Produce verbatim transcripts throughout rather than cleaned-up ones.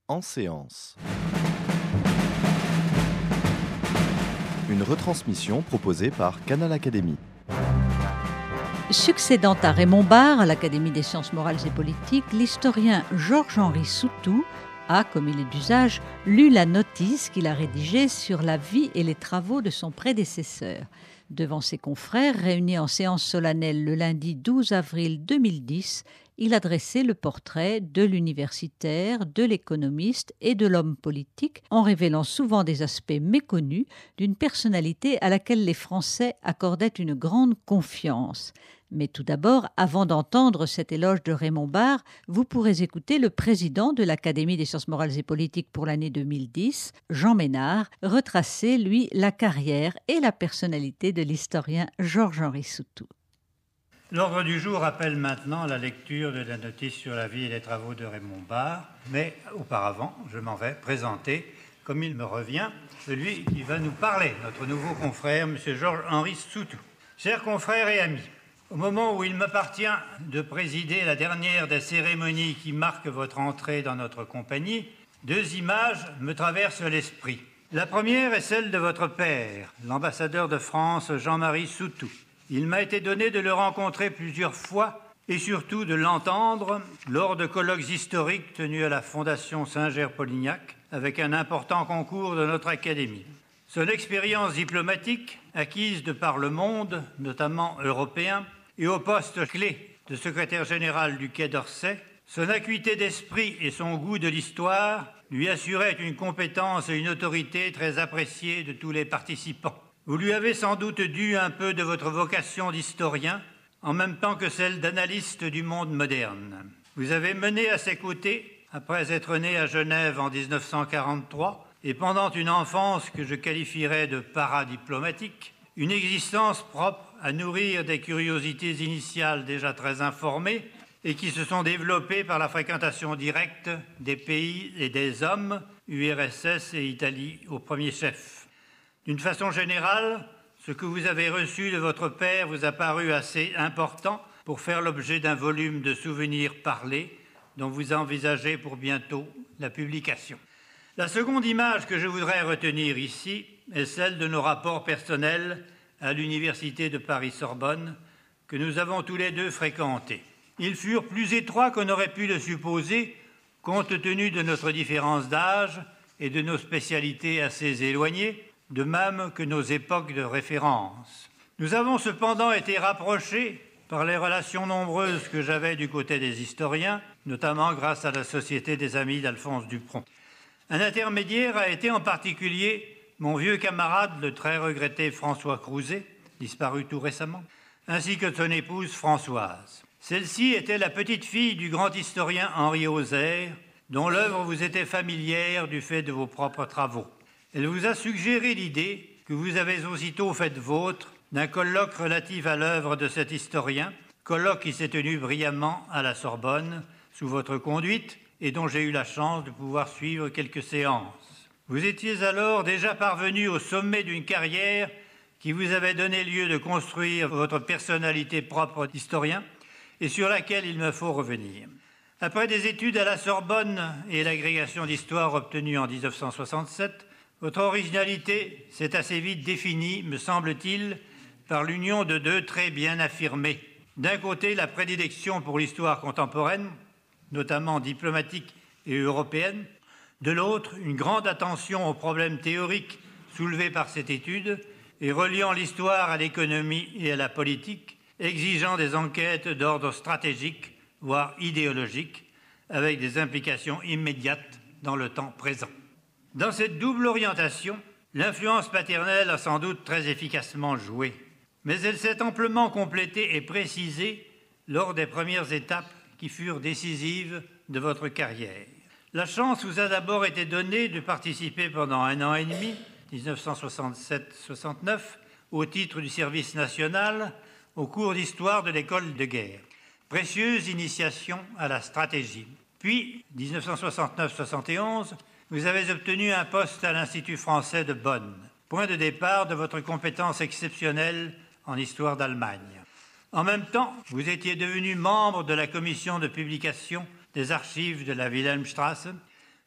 en séance. Une retransmission proposée par Canal Académie. Succédant à Raymond Barre à l'Académie des sciences morales et politiques, l'historien Georges-Henri Soutou a, comme il est d'usage, lu la notice qu'il a rédigée sur la vie et les travaux de son prédécesseur. Devant ses confrères, réunis en séance solennelle le lundi douze avril deux mille dix, il a dressé le portrait de l'universitaire, de l'économiste et de l'homme politique, en révélant souvent des aspects méconnus d'une personnalité à laquelle les Français accordaient une grande confiance. Mais tout d'abord, avant d'entendre cet éloge de Raymond Barre, vous pourrez écouter le président de l'Académie des sciences morales et politiques pour l'année deux mille dix, Jean Ménard, retracer, lui, la carrière et la personnalité de l'historien Georges-Henri Soutou. L'ordre du jour appelle maintenant la lecture de la notice sur la vie et les travaux de Raymond Barre, mais auparavant, je m'en vais présenter, comme il me revient, celui qui va nous parler, notre nouveau confrère, M. Georges-Henri Soutou. Chers confrères et amis, au moment où il m'appartient de présider la dernière des cérémonies qui marquent votre entrée dans notre compagnie, deux images me traversent l'esprit. La première est celle de votre père, l'ambassadeur de France Jean-Marie Soutou. Il m'a été donné de le rencontrer plusieurs fois et surtout de l'entendre lors de colloques historiques tenus à la Fondation Saint-Ger-Polignac avec un important concours de notre Académie. Son expérience diplomatique, acquise de par le monde, notamment européen, et au poste clé de secrétaire général du Quai d'Orsay, son acuité d'esprit et son goût de l'histoire lui assuraient une compétence et une autorité très appréciées de tous les participants. Vous lui avez sans doute dû un peu de votre vocation d'historien, en même temps que celle d'analyste du monde moderne. Vous avez mené à ses côtés, après être né à Genève en dix-neuf cent quarante-trois, et pendant une enfance que je qualifierais de paradiplomatique, une existence propre à nourrir des curiosités initiales déjà très informées et qui se sont développées par la fréquentation directe des pays et des hommes, U R S S et Italie au premier chef. D'une façon générale, ce que vous avez reçu de votre père vous a paru assez important pour faire l'objet d'un volume de souvenirs parlés dont vous envisagez pour bientôt la publication. La seconde image que je voudrais retenir ici est celle de nos rapports personnels à l'Université de Paris-Sorbonne que nous avons tous les deux fréquentés. Ils furent plus étroits qu'on aurait pu le supposer compte tenu de notre différence d'âge et de nos spécialités assez éloignées, de même que nos époques de référence. Nous avons cependant été rapprochés par les relations nombreuses que j'avais du côté des historiens, notamment grâce à la Société des Amis d'Alphonse Dupron. Un intermédiaire a été en particulier mon vieux camarade, le très regretté François Crouzet, disparu tout récemment, ainsi que son épouse Françoise. Celle-ci était la petite-fille du grand historien Henri Auxerre, dont l'œuvre vous était familière du fait de vos propres travaux. Elle vous a suggéré l'idée, que vous avez aussitôt faite vôtre, d'un colloque relatif à l'œuvre de cet historien, colloque qui s'est tenu brillamment à la Sorbonne, sous votre conduite, et dont j'ai eu la chance de pouvoir suivre quelques séances. Vous étiez alors déjà parvenu au sommet d'une carrière qui vous avait donné lieu de construire votre personnalité propre d'historien, et sur laquelle il me faut revenir. Après des études à la Sorbonne et l'agrégation d'histoire obtenue en dix-neuf cent soixante-sept, votre originalité s'est assez vite définie, me semble-t-il, par l'union de deux traits bien affirmés. D'un côté, la prédilection pour l'histoire contemporaine, notamment diplomatique et européenne. De l'autre, une grande attention aux problèmes théoriques soulevés par cette étude et reliant l'histoire à l'économie et à la politique, exigeant des enquêtes d'ordre stratégique, voire idéologique, avec des implications immédiates dans le temps présent. Dans cette double orientation, l'influence paternelle a sans doute très efficacement joué, mais elle s'est amplement complétée et précisée lors des premières étapes qui furent décisives de votre carrière. La chance vous a d'abord été donnée de participer pendant un an et demi, dix-neuf cent soixante-sept soixante-neuf, au titre du service national, au cours d'histoire de l'école de guerre. Précieuse initiation à la stratégie. Puis, dix-neuf cent soixante-neuf soixante et onze, vous avez obtenu un poste à l'Institut français de Bonn, point de départ de votre compétence exceptionnelle en histoire d'Allemagne. En même temps, vous étiez devenu membre de la commission de publication des archives de la Wilhelmstrasse,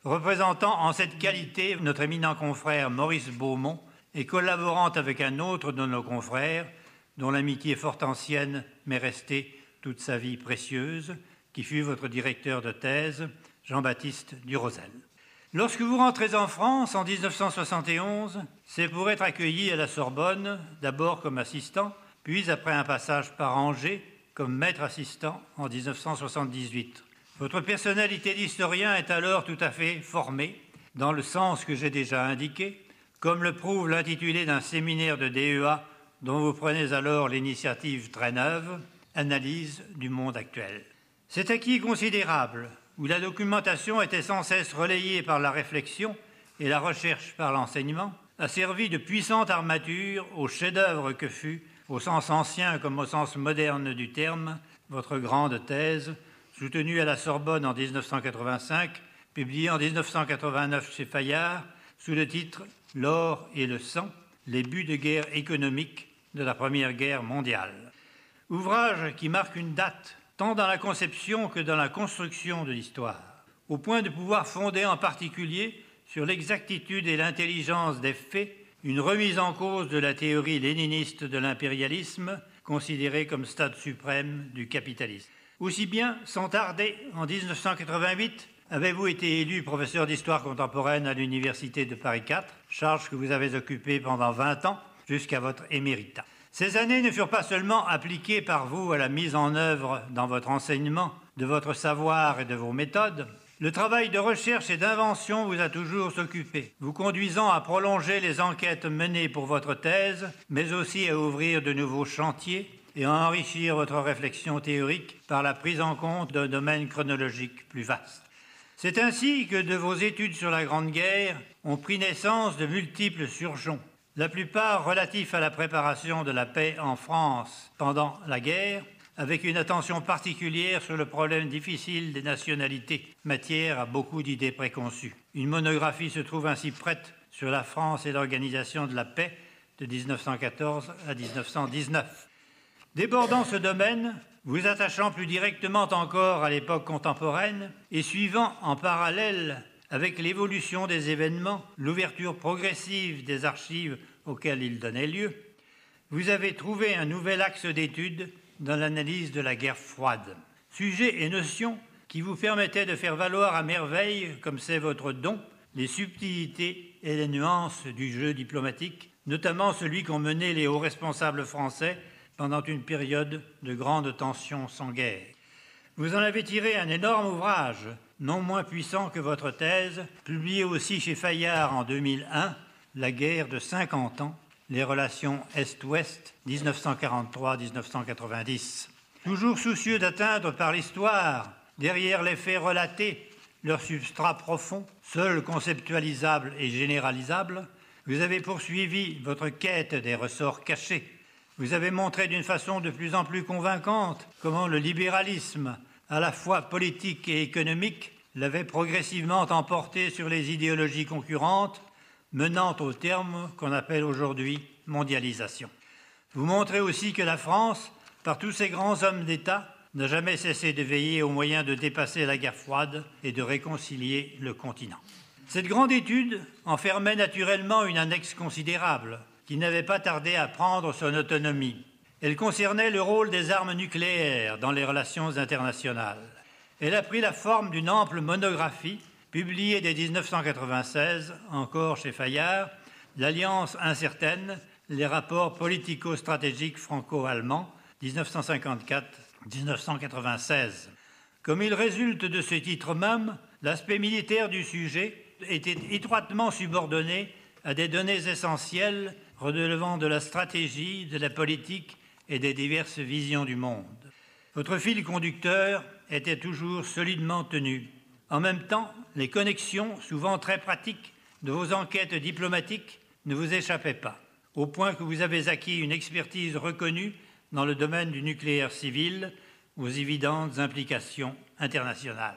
représentant en cette qualité notre éminent confrère Maurice Beaumont et collaborant avec un autre de nos confrères, dont l'amitié fort ancienne m'est restée toute sa vie précieuse, qui fut votre directeur de thèse, Jean-Baptiste Durosel. Lorsque vous rentrez en France en dix-neuf cent soixante et onze, c'est pour être accueilli à la Sorbonne, d'abord comme assistant, puis après un passage par Angers, comme maître assistant en dix-neuf cent soixante-dix-huit. Votre personnalité d'historien est alors tout à fait formée, dans le sens que j'ai déjà indiqué, comme le prouve l'intitulé d'un séminaire de D E A dont vous prenez alors l'initiative très neuve, Analyse du monde actuel. Cet acquis considérable, où la documentation était sans cesse relayée par la réflexion et la recherche par l'enseignement, a servi de puissante armature au chef-d'œuvre que fut, au sens ancien comme au sens moderne du terme, votre grande thèse, soutenue à la Sorbonne en dix-neuf cent quatre-vingt-cinq, publiée en dix-neuf cent quatre-vingt-neuf chez Fayard, sous le titre « L'or et le sang, les buts de guerre économique de la Première Guerre mondiale ». Ouvrage qui marque une date, tant dans la conception que dans la construction de l'histoire, au point de pouvoir fonder en particulier sur l'exactitude et l'intelligence des faits une remise en cause de la théorie léniniste de l'impérialisme, considérée comme stade suprême du capitalisme. Aussi bien, sans tarder, en dix-neuf cent quatre-vingt-huit, avez-vous été élu professeur d'histoire contemporaine à l'Université de Paris quatre, charge que vous avez occupée pendant vingt ans, jusqu'à votre éméritat. Ces années ne furent pas seulement appliquées par vous à la mise en œuvre dans votre enseignement de votre savoir et de vos méthodes. Le travail de recherche et d'invention vous a toujours occupé, vous conduisant à prolonger les enquêtes menées pour votre thèse, mais aussi à ouvrir de nouveaux chantiers et à enrichir votre réflexion théorique par la prise en compte d'un domaine chronologique plus vaste. C'est ainsi que de vos études sur la Grande Guerre ont pris naissance de multiples surgeons, la plupart relatifs à la préparation de la paix en France pendant la guerre, avec une attention particulière sur le problème difficile des nationalités, matière à beaucoup d'idées préconçues. Une monographie se trouve ainsi prête sur la France et l'organisation de la paix de dix-neuf cent quatorze à dix-neuf cent dix-neuf. Débordant ce domaine, vous attachant plus directement encore à l'époque contemporaine et suivant en parallèle avec l'évolution des événements, l'ouverture progressive des archives auxquelles ils donnaient lieu, vous avez trouvé un nouvel axe d'étude dans l'analyse de la guerre froide. Sujet et notions qui vous permettaient de faire valoir à merveille, comme c'est votre don, les subtilités et les nuances du jeu diplomatique, notamment celui qu'ont mené les hauts responsables français pendant une période de grande tension sans guerre. Vous en avez tiré un énorme ouvrage, non moins puissant que votre thèse, publié aussi chez Fayard en deux mille un, La guerre de cinquante ans, les relations Est-Ouest, dix-neuf cent quarante-trois à dix-neuf cent quatre-vingt-dix. Toujours soucieux d'atteindre par l'histoire, derrière les faits relatés, leur substrat profond, seul conceptualisable et généralisable, vous avez poursuivi votre quête des ressorts cachés. Vous avez montré d'une façon de plus en plus convaincante comment le libéralisme, à la fois politique et économique, l'avait progressivement emporté sur les idéologies concurrentes, menant au terme qu'on appelle aujourd'hui mondialisation. Vous montrez aussi que la France, par tous ses grands hommes d'État, n'a jamais cessé de veiller aux moyens de dépasser la guerre froide et de réconcilier le continent. Cette grande étude enfermait naturellement une annexe considérable, qui n'avait pas tardé à prendre son autonomie. Elle concernait le rôle des armes nucléaires dans les relations internationales. Elle a pris la forme d'une ample monographie, publiée dès dix-neuf cent quatre-vingt-seize, encore chez Fayard, L'Alliance incertaine, les rapports politico-stratégiques franco-allemands, dix-neuf cent cinquante-quatre à dix-neuf cent quatre-vingt-seize. Comme il résulte de ce titre même, l'aspect militaire du sujet était étroitement subordonné à des données essentielles relevant de la stratégie, de la politique et des diverses visions du monde. Votre fil conducteur était toujours solidement tenu. En même temps, les connexions, souvent très pratiques, de vos enquêtes diplomatiques ne vous échappaient pas, au point que vous avez acquis une expertise reconnue dans le domaine du nucléaire civil, aux évidentes implications internationales.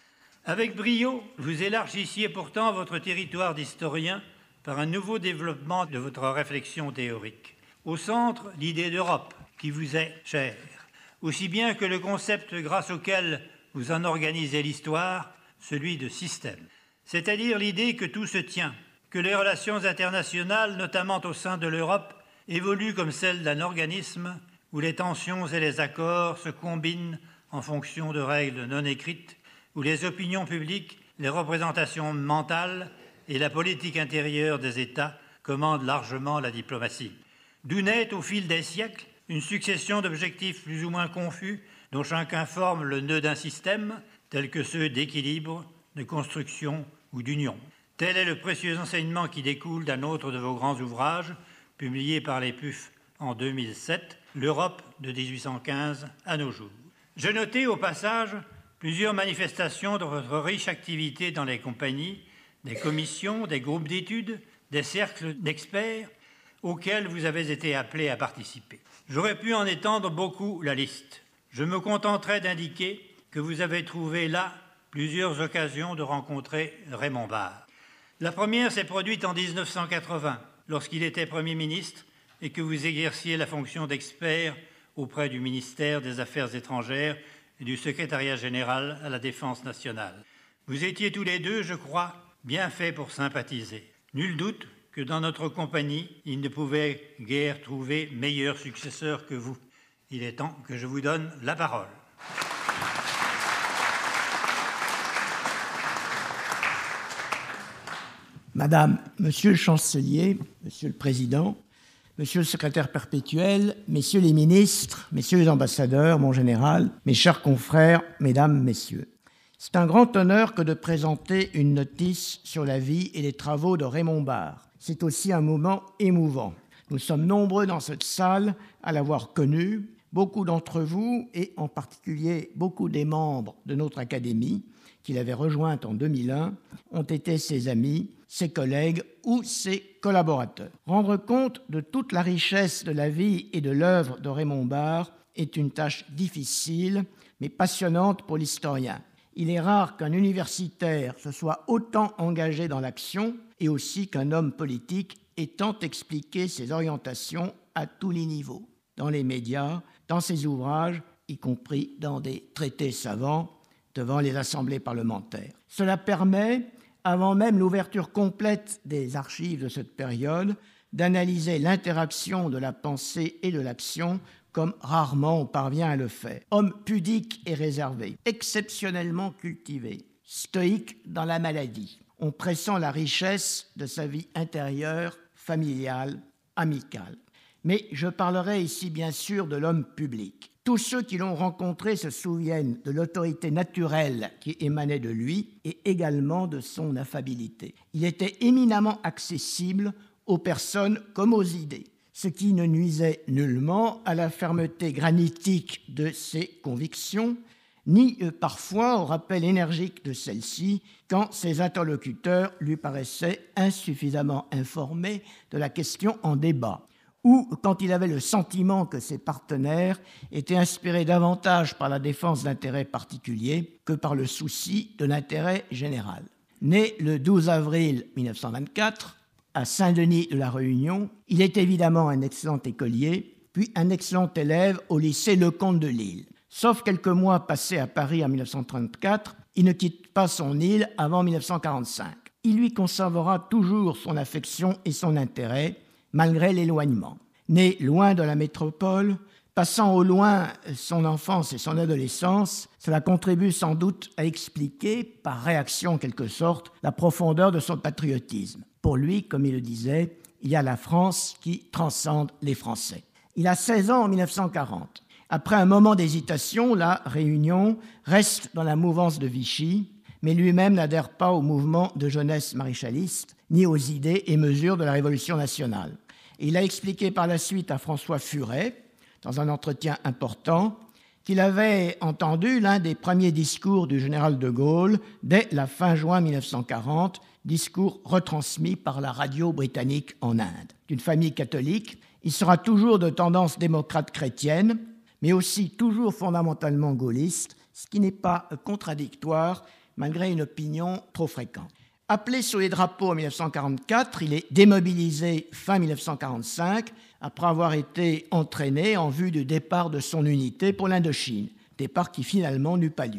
Avec brio, vous élargissiez pourtant votre territoire d'historien par un nouveau développement de votre réflexion théorique. Au centre, l'idée d'Europe, qui vous est chère, aussi bien que le concept grâce auquel vous en organisez l'histoire, celui de système. c'est-à-dire l'idée que tout se tient, que les relations internationales, notamment au sein de l'Europe, évoluent comme celles d'un organisme où les tensions et les accords se combinent en fonction de règles non écrites, où les opinions publiques, les représentations mentales et la politique intérieure des États commandent largement la diplomatie. D'où naît, au fil des siècles, une succession d'objectifs plus ou moins confus dont chacun forme le nœud d'un système, tels que ceux d'équilibre, de construction ou d'union. Tel est le précieux enseignement qui découle d'un autre de vos grands ouvrages, publié par les P U F en deux mille sept, L'Europe de dix-huit cent quinze à nos jours. Je notais au passage plusieurs manifestations de votre riche activité dans les compagnies, des commissions, des groupes d'études, des cercles d'experts auxquels vous avez été appelés à participer. J'aurais pu en étendre beaucoup la liste. Je me contenterai d'indiquer que vous avez trouvé là plusieurs occasions de rencontrer Raymond Barre. La première s'est produite en dix-neuf cent quatre-vingts, lorsqu'il était Premier ministre et que vous exerciez la fonction d'expert auprès du ministère des Affaires étrangères et du secrétariat général à la Défense nationale. Vous étiez tous les deux, je crois, bien faits pour sympathiser. Nul doute que dans notre compagnie, il ne pouvait guère trouver meilleur successeur que vous. Il est temps que je vous donne la parole. Madame, Monsieur le Chancelier, Monsieur le Président, Monsieur le Secrétaire perpétuel, Messieurs les ministres, Messieurs les ambassadeurs, mon général, mes chers confrères, Mesdames, Messieurs. C'est un grand honneur que de présenter une notice sur la vie et les travaux de Raymond Barre. C'est aussi un moment émouvant. Nous sommes nombreux dans cette salle à l'avoir connu. Beaucoup d'entre vous, et en particulier beaucoup des membres de notre Académie, qu'il avait rejointe en deux mille un, ont été ses amis, ses collègues ou ses collaborateurs. Rendre compte de toute la richesse de la vie et de l'œuvre de Raymond Barre est une tâche difficile, mais passionnante pour l'historien. Il est rare qu'un universitaire se soit autant engagé dans l'action et aussi qu'un homme politique ait tant expliqué ses orientations à tous les niveaux, dans les médias, dans ses ouvrages, y compris dans des traités savants, devant les assemblées parlementaires. Cela permet, avant même l'ouverture complète des archives de cette période, d'analyser l'interaction de la pensée et de l'action comme rarement on parvient à le faire. Homme pudique et réservé, exceptionnellement cultivé, stoïque dans la maladie, on pressent la richesse de sa vie intérieure, familiale, amicale. Mais je parlerai ici bien sûr de l'homme public. Tous ceux qui l'ont rencontré se souviennent de l'autorité naturelle qui émanait de lui et également de son affabilité. Il était éminemment accessible aux personnes comme aux idées, ce qui ne nuisait nullement à la fermeté granitique de ses convictions, ni euh, parfois au rappel énergique de celles-ci quand ses interlocuteurs lui paraissaient insuffisamment informés de la question en débat, ou quand il avait le sentiment que ses partenaires étaient inspirés davantage par la défense d'intérêts particuliers que par le souci de l'intérêt général. Né le douze avril mille neuf cent vingt-quatre, à Saint-Denis de la Réunion, il est évidemment un excellent écolier, puis un excellent élève au lycée Lecomte de Lille. Sauf quelques mois passés à Paris en mille neuf cent trente-quatre, il ne quitte pas son île avant mille neuf cent quarante-cinq. Il lui conservera toujours son affection et son intérêt, malgré l'éloignement. Né loin de la métropole, passant au loin son enfance et son adolescence, cela contribue sans doute à expliquer, par réaction en quelque sorte, la profondeur de son patriotisme. Pour lui, comme il le disait, il y a la France qui transcende les Français. Il a seize ans en mille neuf cent quarante. Après un moment d'hésitation, la Réunion reste dans la mouvance de Vichy, mais lui-même n'adhère pas au mouvement de jeunesse maréchaliste, ni aux idées et mesures de la Révolution nationale. Et il a expliqué par la suite à François Furet, dans un entretien important, qu'il avait entendu l'un des premiers discours du général de Gaulle dès la fin juin mille neuf cent quarante, discours retransmis par la radio britannique en Inde. D'une famille catholique, il sera toujours de tendance démocrate chrétienne, mais aussi toujours fondamentalement gaulliste, ce qui n'est pas contradictoire malgré une opinion trop fréquente. Appelé sous les drapeaux en mille neuf cent quarante-quatre, il est démobilisé fin mille neuf cent quarante-cinq après avoir été entraîné en vue du départ de son unité pour l'Indochine, départ qui finalement n'eut pas lieu.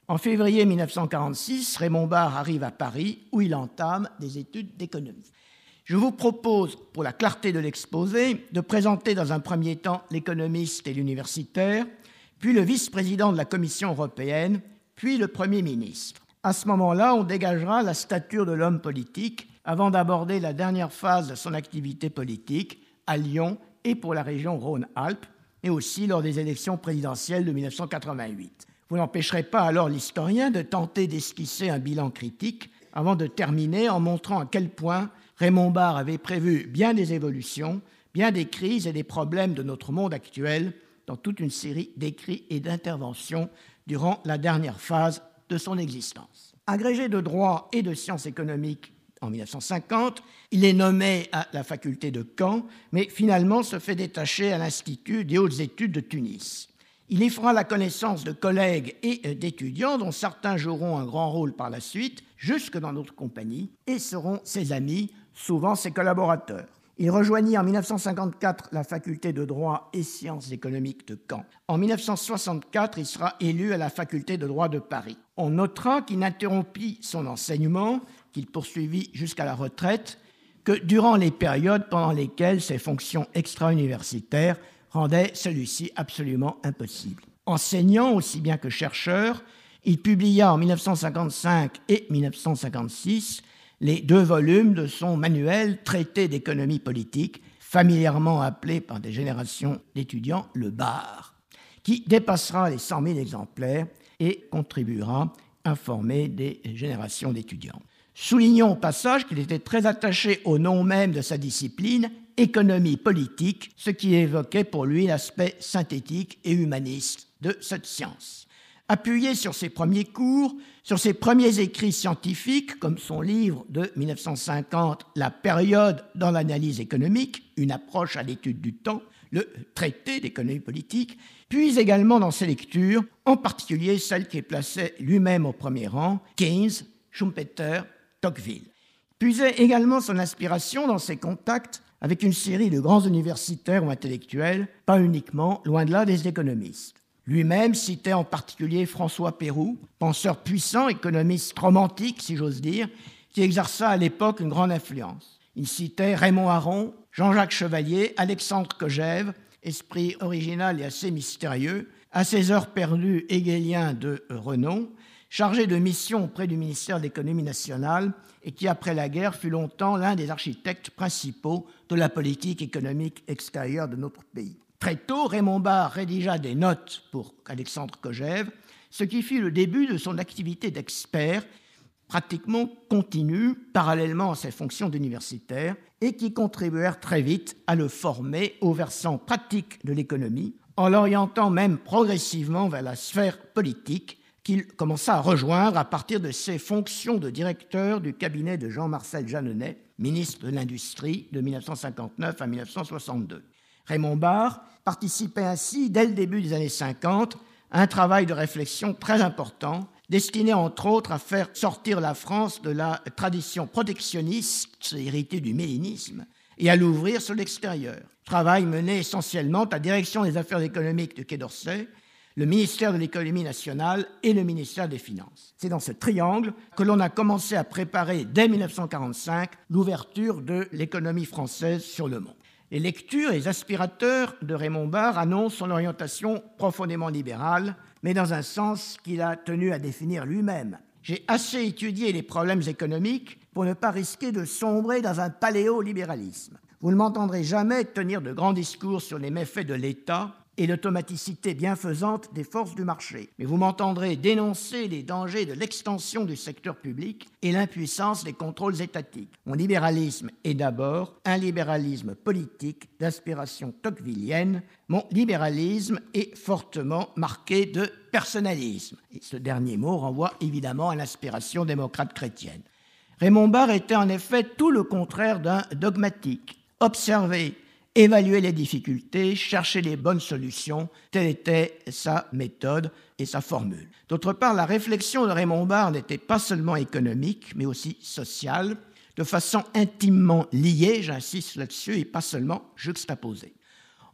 En février mille neuf cent quarante-six, Raymond Barre arrive à Paris où il entame des études d'économie. Je vous propose, pour la clarté de l'exposé, de présenter dans un premier temps l'économiste et l'universitaire, puis le vice-président de la Commission européenne, puis le Premier ministre. À ce moment-là, on dégagera la stature de l'homme politique avant d'aborder la dernière phase de son activité politique à Lyon et pour la région Rhône-Alpes, mais aussi lors des élections présidentielles de mille neuf cent quatre-vingt-huit. Vous n'empêcherez pas alors l'historien de tenter d'esquisser un bilan critique avant de terminer en montrant à quel point Raymond Barre avait prévu bien des évolutions, bien des crises et des problèmes de notre monde actuel dans toute une série d'écrits et d'interventions durant la dernière phase de son existence. Agrégé de droit et de sciences économiques en mille neuf cent cinquante, il est nommé à la faculté de Caen, mais finalement se fait détacher à l'Institut des hautes études de Tunis. Il y fera la connaissance de collègues et d'étudiants dont certains joueront un grand rôle par la suite, jusque dans notre compagnie, et seront ses amis, souvent ses collaborateurs. Il rejoignit en mille neuf cent cinquante-quatre la faculté de droit et sciences économiques de Caen. En mille neuf cent soixante-quatre, il sera élu à la faculté de droit de Paris. On notera qu'il n'interrompit son enseignement, qu'il poursuivit jusqu'à la retraite, que durant les périodes pendant lesquelles ses fonctions extra-universitaires rendaient celui-ci absolument impossible. Enseignant aussi bien que chercheur, il publia en mille neuf cent cinquante-cinq et mille neuf cent cinquante-six les deux volumes de son manuel « Traité d'économie politique », familièrement appelé par des générations d'étudiants le Barre, qui dépassera les cent mille exemplaires et contribuera à former des générations d'étudiants. Soulignons au passage qu'il était très attaché au nom même de sa discipline, économie politique, ce qui évoquait pour lui l'aspect synthétique et humaniste de cette science. Appuyé sur ses premiers cours, sur ses premiers écrits scientifiques, comme son livre de mille neuf cent cinquante, « La période dans l'analyse économique, une approche à l'étude du temps », le traité d'économie politique, puis également dans ses lectures, en particulier celle qu'il plaçait lui-même au premier rang, Keynes, Schumpeter, Tocqueville. Puisait également son inspiration dans ses contacts avec une série de grands universitaires ou intellectuels, pas uniquement, loin de là, des économistes. Lui-même citait en particulier François Pérou, penseur puissant, économiste romantique, si j'ose dire, qui exerça à l'époque une grande influence. Il citait Raymond Aron, Jean-Jacques Chevalier, Alexandre Kojève, esprit original et assez mystérieux, à ses heures perdues hégélien de renom, chargé de mission auprès du ministère de l'Économie nationale et qui, après la guerre, fut longtemps l'un des architectes principaux de la politique économique extérieure de notre pays. Très tôt, Raymond Barre rédigea des notes pour Alexandre Kojève, ce qui fit le début de son activité d'expert, pratiquement continue, parallèlement à ses fonctions d'universitaire, et qui contribuèrent très vite à le former au versant pratique de l'économie, en l'orientant même progressivement vers la sphère politique, qu'il commença à rejoindre à partir de ses fonctions de directeur du cabinet de Jean-Marcel Jeanneney, ministre de l'Industrie de mille neuf cent cinquante-neuf à mille neuf cent soixante-deux. Raymond Barre participait ainsi, dès le début des années cinquante, à un travail de réflexion très important, destiné entre autres à faire sortir la France de la tradition protectionniste héritée du mélinisme et à l'ouvrir sur l'extérieur. Travail mené essentiellement à la direction des affaires économiques du Quai d'Orsay, le ministère de l'Économie nationale et le ministère des Finances. C'est dans ce triangle que l'on a commencé à préparer, dès mille neuf cent quarante-cinq, l'ouverture de l'économie française sur le monde. Les lectures et les aspirateurs de Raymond Barre annoncent son orientation profondément libérale, mais dans un sens qu'il a tenu à définir lui-même. J'ai assez étudié les problèmes économiques pour ne pas risquer de sombrer dans un paléolibéralisme. Vous ne m'entendrez jamais tenir de grands discours sur les méfaits de l'État et l'automaticité bienfaisante des forces du marché. Mais vous m'entendrez dénoncer les dangers de l'extension du secteur public et l'impuissance des contrôles étatiques. Mon libéralisme est d'abord un libéralisme politique d'inspiration tocquevillienne. Mon libéralisme est fortement marqué de personnalisme. Et ce dernier mot renvoie évidemment à l'inspiration démocrate chrétienne. Raymond Barre était en effet tout le contraire d'un dogmatique. Observer, évaluer les difficultés, chercher les bonnes solutions, telle était sa méthode et sa formule. D'autre part, la réflexion de Raymond Barre n'était pas seulement économique, mais aussi sociale, de façon intimement liée, j'insiste là-dessus, et pas seulement juxtaposée.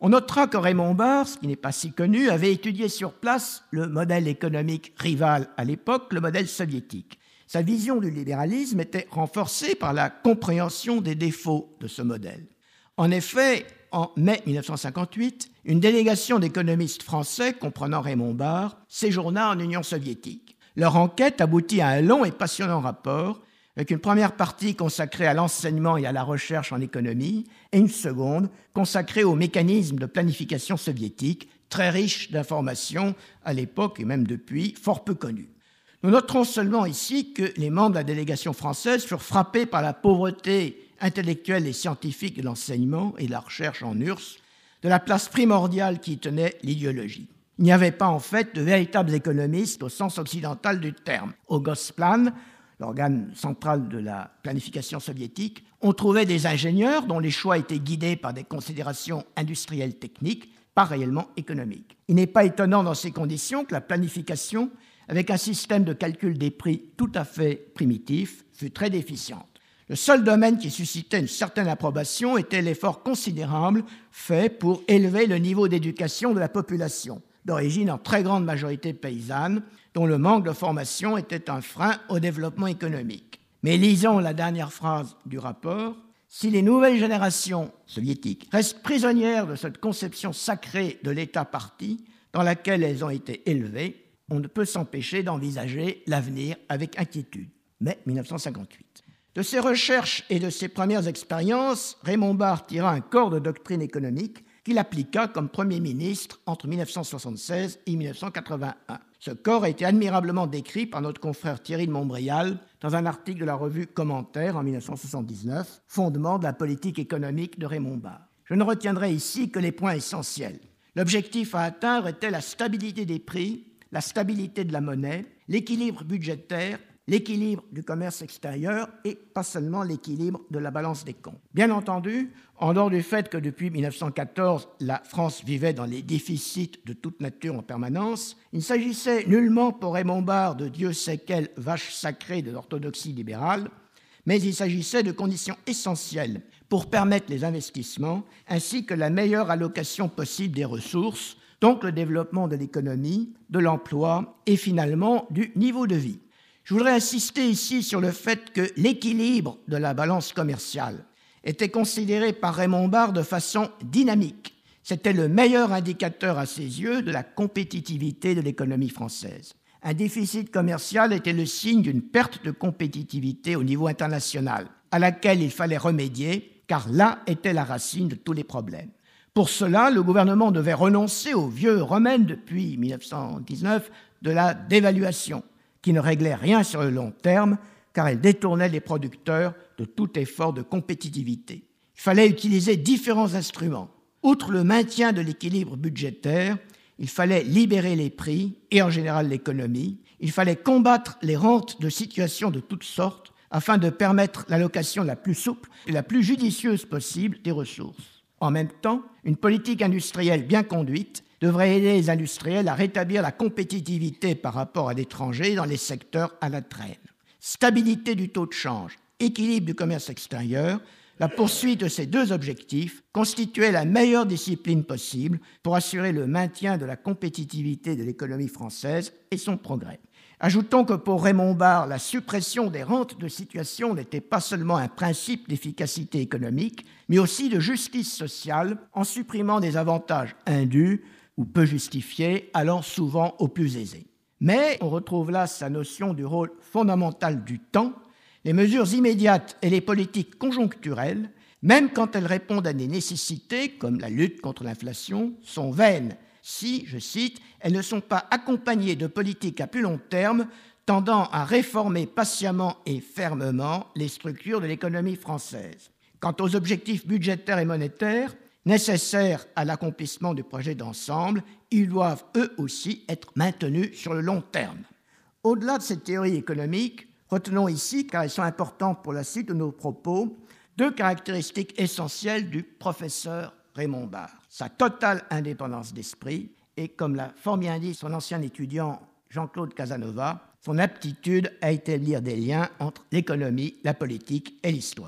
On notera que Raymond Barre, ce qui n'est pas si connu, avait étudié sur place le modèle économique rival à l'époque, le modèle soviétique. Sa vision du libéralisme était renforcée par la compréhension des défauts de ce modèle. En effet, en mai mille neuf cent cinquante-huit, une délégation d'économistes français, comprenant Raymond Barre, séjourna en Union soviétique. Leur enquête aboutit à un long et passionnant rapport, avec une première partie consacrée à l'enseignement et à la recherche en économie, et une seconde consacrée aux mécanismes de planification soviétique, très riche d'informations à l'époque et même depuis, fort peu connues. Nous noterons seulement ici que les membres de la délégation française furent frappés par la pauvreté intellectuelle et scientifique de l'enseignement et de la recherche en U R S S, de la place primordiale qui tenait l'idéologie. Il n'y avait pas en fait de véritables économistes au sens occidental du terme. Au Gosplan, l'organe central de la planification soviétique, on trouvait des ingénieurs dont les choix étaient guidés par des considérations industrielles techniques, pas réellement économiques. Il n'est pas étonnant dans ces conditions que la planification, avec un système de calcul des prix tout à fait primitif, fut très déficiente. Le seul domaine qui suscitait une certaine approbation était l'effort considérable fait pour élever le niveau d'éducation de la population, d'origine en très grande majorité paysanne, dont le manque de formation était un frein au développement économique. Mais lisons la dernière phrase du rapport. « Si les nouvelles générations soviétiques restent prisonnières de cette conception sacrée de l'État-parti dans laquelle elles ont été élevées, on ne peut s'empêcher d'envisager l'avenir avec inquiétude. » Mai mille neuf cent cinquante-huit. De ses recherches et de ses premières expériences, Raymond Barre tira un corps de doctrine économique qu'il appliqua comme Premier ministre entre mille neuf cent soixante-seize et mille neuf cent quatre-vingt-un. Ce corps a été admirablement décrit par notre confrère Thierry de Montbrial dans un article de la revue Commentaire en mille neuf cent soixante-dix-neuf, fondement de la politique économique de Raymond Barre. Je ne retiendrai ici que les points essentiels. L'objectif à atteindre était la stabilité des prix, la stabilité de la monnaie, l'équilibre budgétaire, l'équilibre du commerce extérieur et pas seulement l'équilibre de la balance des comptes. Bien entendu, en dehors du fait que depuis mille neuf cent quatorze, la France vivait dans les déficits de toute nature en permanence, il ne s'agissait nullement pour Raymond Barre de Dieu sait quelle vache sacrée de l'orthodoxie libérale, mais il s'agissait de conditions essentielles pour permettre les investissements ainsi que la meilleure allocation possible des ressources, donc le développement de l'économie, de l'emploi et finalement du niveau de vie. Je voudrais insister ici sur le fait que l'équilibre de la balance commerciale était considéré par Raymond Barre de façon dynamique. C'était le meilleur indicateur à ses yeux de la compétitivité de l'économie française. Un déficit commercial était le signe d'une perte de compétitivité au niveau international, à laquelle il fallait remédier, car là était la racine de tous les problèmes. Pour cela, le gouvernement devait renoncer au vieux remède depuis mille neuf cent dix-neuf de la dévaluation, qui ne réglait rien sur le long terme, car elle détournait les producteurs de tout effort de compétitivité. Il fallait utiliser différents instruments. Outre le maintien de l'équilibre budgétaire, il fallait libérer les prix et en général l'économie. Il fallait combattre les rentes de situations de toutes sortes afin de permettre l'allocation la plus souple et la plus judicieuse possible des ressources. En même temps, une politique industrielle bien conduite devrait aider les industriels à rétablir la compétitivité par rapport à l'étranger dans les secteurs à la traîne. Stabilité du taux de change, équilibre du commerce extérieur, la poursuite de ces deux objectifs constituait la meilleure discipline possible pour assurer le maintien de la compétitivité de l'économie française et son progrès. Ajoutons que pour Raymond Barre, la suppression des rentes de situation n'était pas seulement un principe d'efficacité économique, mais aussi de justice sociale en supprimant des avantages indus ou peu justifiés, allant souvent aux plus aisés. Mais on retrouve là sa notion du rôle fondamental du temps. Les mesures immédiates et les politiques conjoncturelles, même quand elles répondent à des nécessités, comme la lutte contre l'inflation, sont vaines si, je cite, elles ne sont pas accompagnées de politiques à plus long terme tendant à réformer patiemment et fermement les structures de l'économie française. Quant aux objectifs budgétaires et monétaires, nécessaires à l'accomplissement du projet d'ensemble, ils doivent eux aussi être maintenus sur le long terme. Au-delà de cette théorie économique, retenons ici, car elles sont importantes pour la suite de nos propos, deux caractéristiques essentielles du professeur Raymond Barre. Sa totale indépendance d'esprit et, comme l'a fort bien dit son ancien étudiant Jean-Claude Casanova, son aptitude à établir des liens entre l'économie, la politique et l'histoire.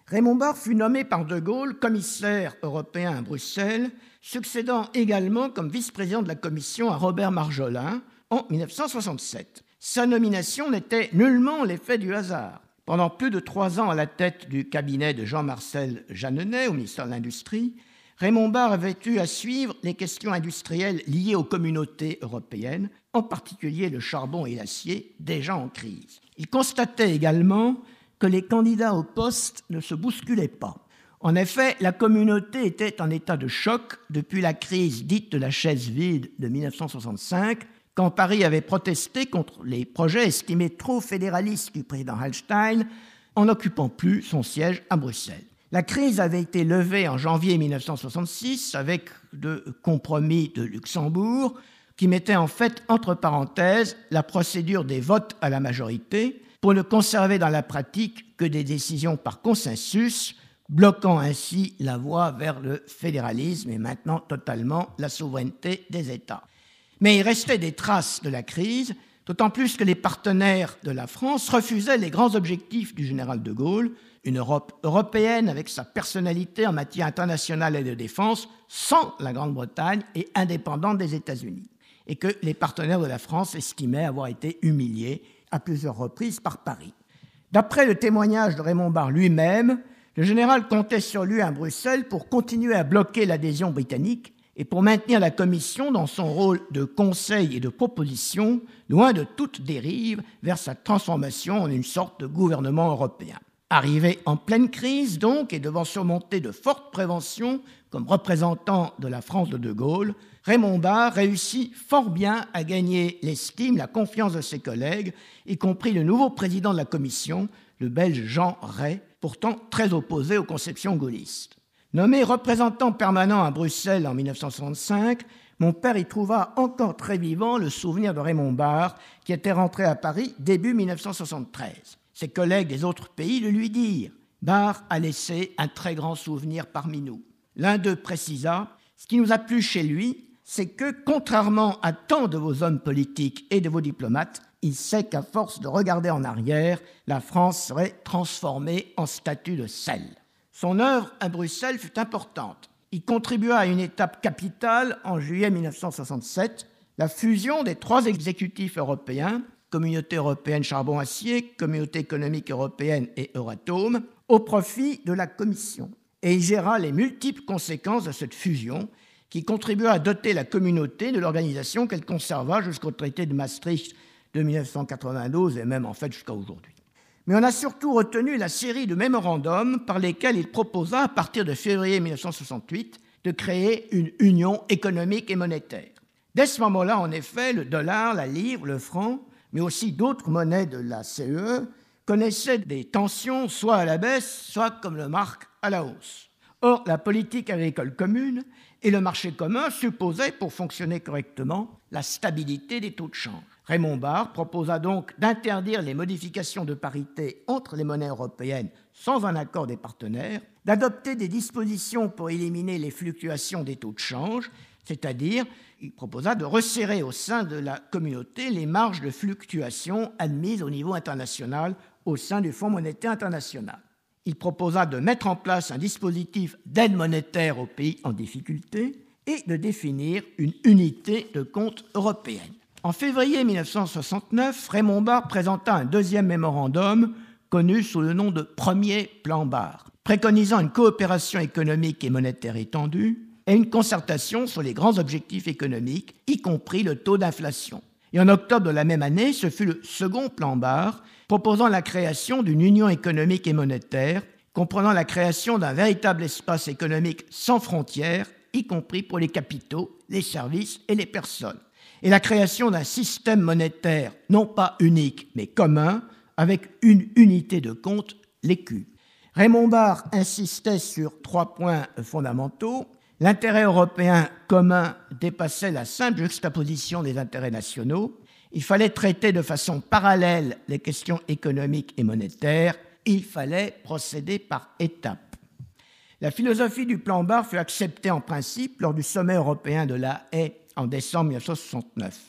Raymond Barre fut nommé par De Gaulle commissaire européen à Bruxelles, succédant également comme vice-président de la Commission à Robert Marjolin en dix-neuf cent soixante-sept. Sa nomination n'était nullement l'effet du hasard. Pendant plus de trois ans à la tête du cabinet de Jean-Marcel Jeanneney au ministère de l'Industrie, Raymond Barre avait eu à suivre les questions industrielles liées aux communautés européennes, en particulier le charbon et l'acier, déjà en crise. Il constatait également que les candidats au poste ne se bousculaient pas. En effet, la communauté était en état de choc depuis la crise dite de la chaise vide de dix-neuf cent soixante-cinq, quand Paris avait protesté contre les projets estimés trop fédéralistes du président Hallstein en n'occupant plus son siège à Bruxelles. La crise avait été levée en janvier dix-neuf cent soixante-six avec le compromis de Luxembourg qui mettait en fait entre parenthèses la procédure des votes à la majorité pour ne conserver dans la pratique que des décisions par consensus, bloquant ainsi la voie vers le fédéralisme et maintenant totalement la souveraineté des États. Mais il restait des traces de la crise, d'autant plus que les partenaires de la France refusaient les grands objectifs du général de Gaulle, une Europe européenne avec sa personnalité en matière internationale et de défense, sans la Grande-Bretagne et indépendante des États-Unis, et que les partenaires de la France estimaient avoir été humiliés à plusieurs reprises par Paris. D'après le témoignage de Raymond Barre lui-même, le général comptait sur lui à Bruxelles pour continuer à bloquer l'adhésion britannique et pour maintenir la Commission dans son rôle de conseil et de proposition, loin de toute dérive vers sa transformation en une sorte de gouvernement européen. Arrivé en pleine crise, donc, et devant surmonter de fortes préventions comme représentant de la France de De Gaulle, Raymond Barre réussit fort bien à gagner l'estime, la confiance de ses collègues, y compris le nouveau président de la Commission, le Belge Jean Rey, pourtant très opposé aux conceptions gaullistes. Nommé représentant permanent à Bruxelles en dix-neuf cent soixante-cinq, mon père y trouva encore très vivant le souvenir de Raymond Barre, qui était rentré à Paris début dix-neuf cent soixante-treize. Ses collègues des autres pays le lui dirent. Barre a laissé un très grand souvenir parmi nous. L'un d'eux précisa « Ce qui nous a plu chez lui, c'est que, contrairement à tant de vos hommes politiques et de vos diplomates, il sait qu'à force de regarder en arrière, la France serait transformée en statue de sel. » Son œuvre à Bruxelles fut importante. Il contribua à une étape capitale en juillet dix-neuf cent soixante-sept, la fusion des trois exécutifs européens, Communauté européenne charbon-acier, Communauté économique européenne et Euratom, au profit de la Commission. Et il géra les multiples conséquences de cette fusion qui contribua à doter la communauté de l'organisation qu'elle conserva jusqu'au traité de Maastricht de dix-neuf cent quatre-vingt-douze et même en fait jusqu'à aujourd'hui. Mais on a surtout retenu la série de mémorandums par lesquels il proposa, à partir de février dix-neuf cent soixante-huit, de créer une union économique et monétaire. Dès ce moment-là, en effet, le dollar, la livre, le franc, mais aussi d'autres monnaies de la C E E, connaissaient des tensions soit à la baisse, soit comme le marque à la hausse. Or, la politique agricole commune et le marché commun supposaient, pour fonctionner correctement, la stabilité des taux de change. Raymond Barre proposa donc d'interdire les modifications de parité entre les monnaies européennes sans un accord des partenaires, d'adopter des dispositions pour éliminer les fluctuations des taux de change, c'est-à-dire, il proposa de resserrer au sein de la communauté les marges de fluctuation admises au niveau international au sein du Fonds monétaire international. Il proposa de mettre en place un dispositif d'aide monétaire aux pays en difficulté et de définir une unité de compte européenne. En février dix-neuf cent soixante-neuf, Raymond Barre présenta un deuxième mémorandum connu sous le nom de Premier Plan Barre, préconisant une coopération économique et monétaire étendue et une concertation sur les grands objectifs économiques, y compris le taux d'inflation. Et en octobre de la même année, ce fut le second plan Barre, proposant la création d'une union économique et monétaire, comprenant la création d'un véritable espace économique sans frontières, y compris pour les capitaux, les services et les personnes, et la création d'un système monétaire non pas unique, mais commun, avec une unité de compte, l'écu. Raymond Barre insistait sur trois points fondamentaux. L'intérêt européen commun dépassait la simple juxtaposition des intérêts nationaux. Il fallait traiter de façon parallèle les questions économiques et monétaires. Il fallait procéder par étapes. La philosophie du plan Barre fut acceptée en principe lors du sommet européen de La Haye en décembre dix-neuf cent soixante-neuf.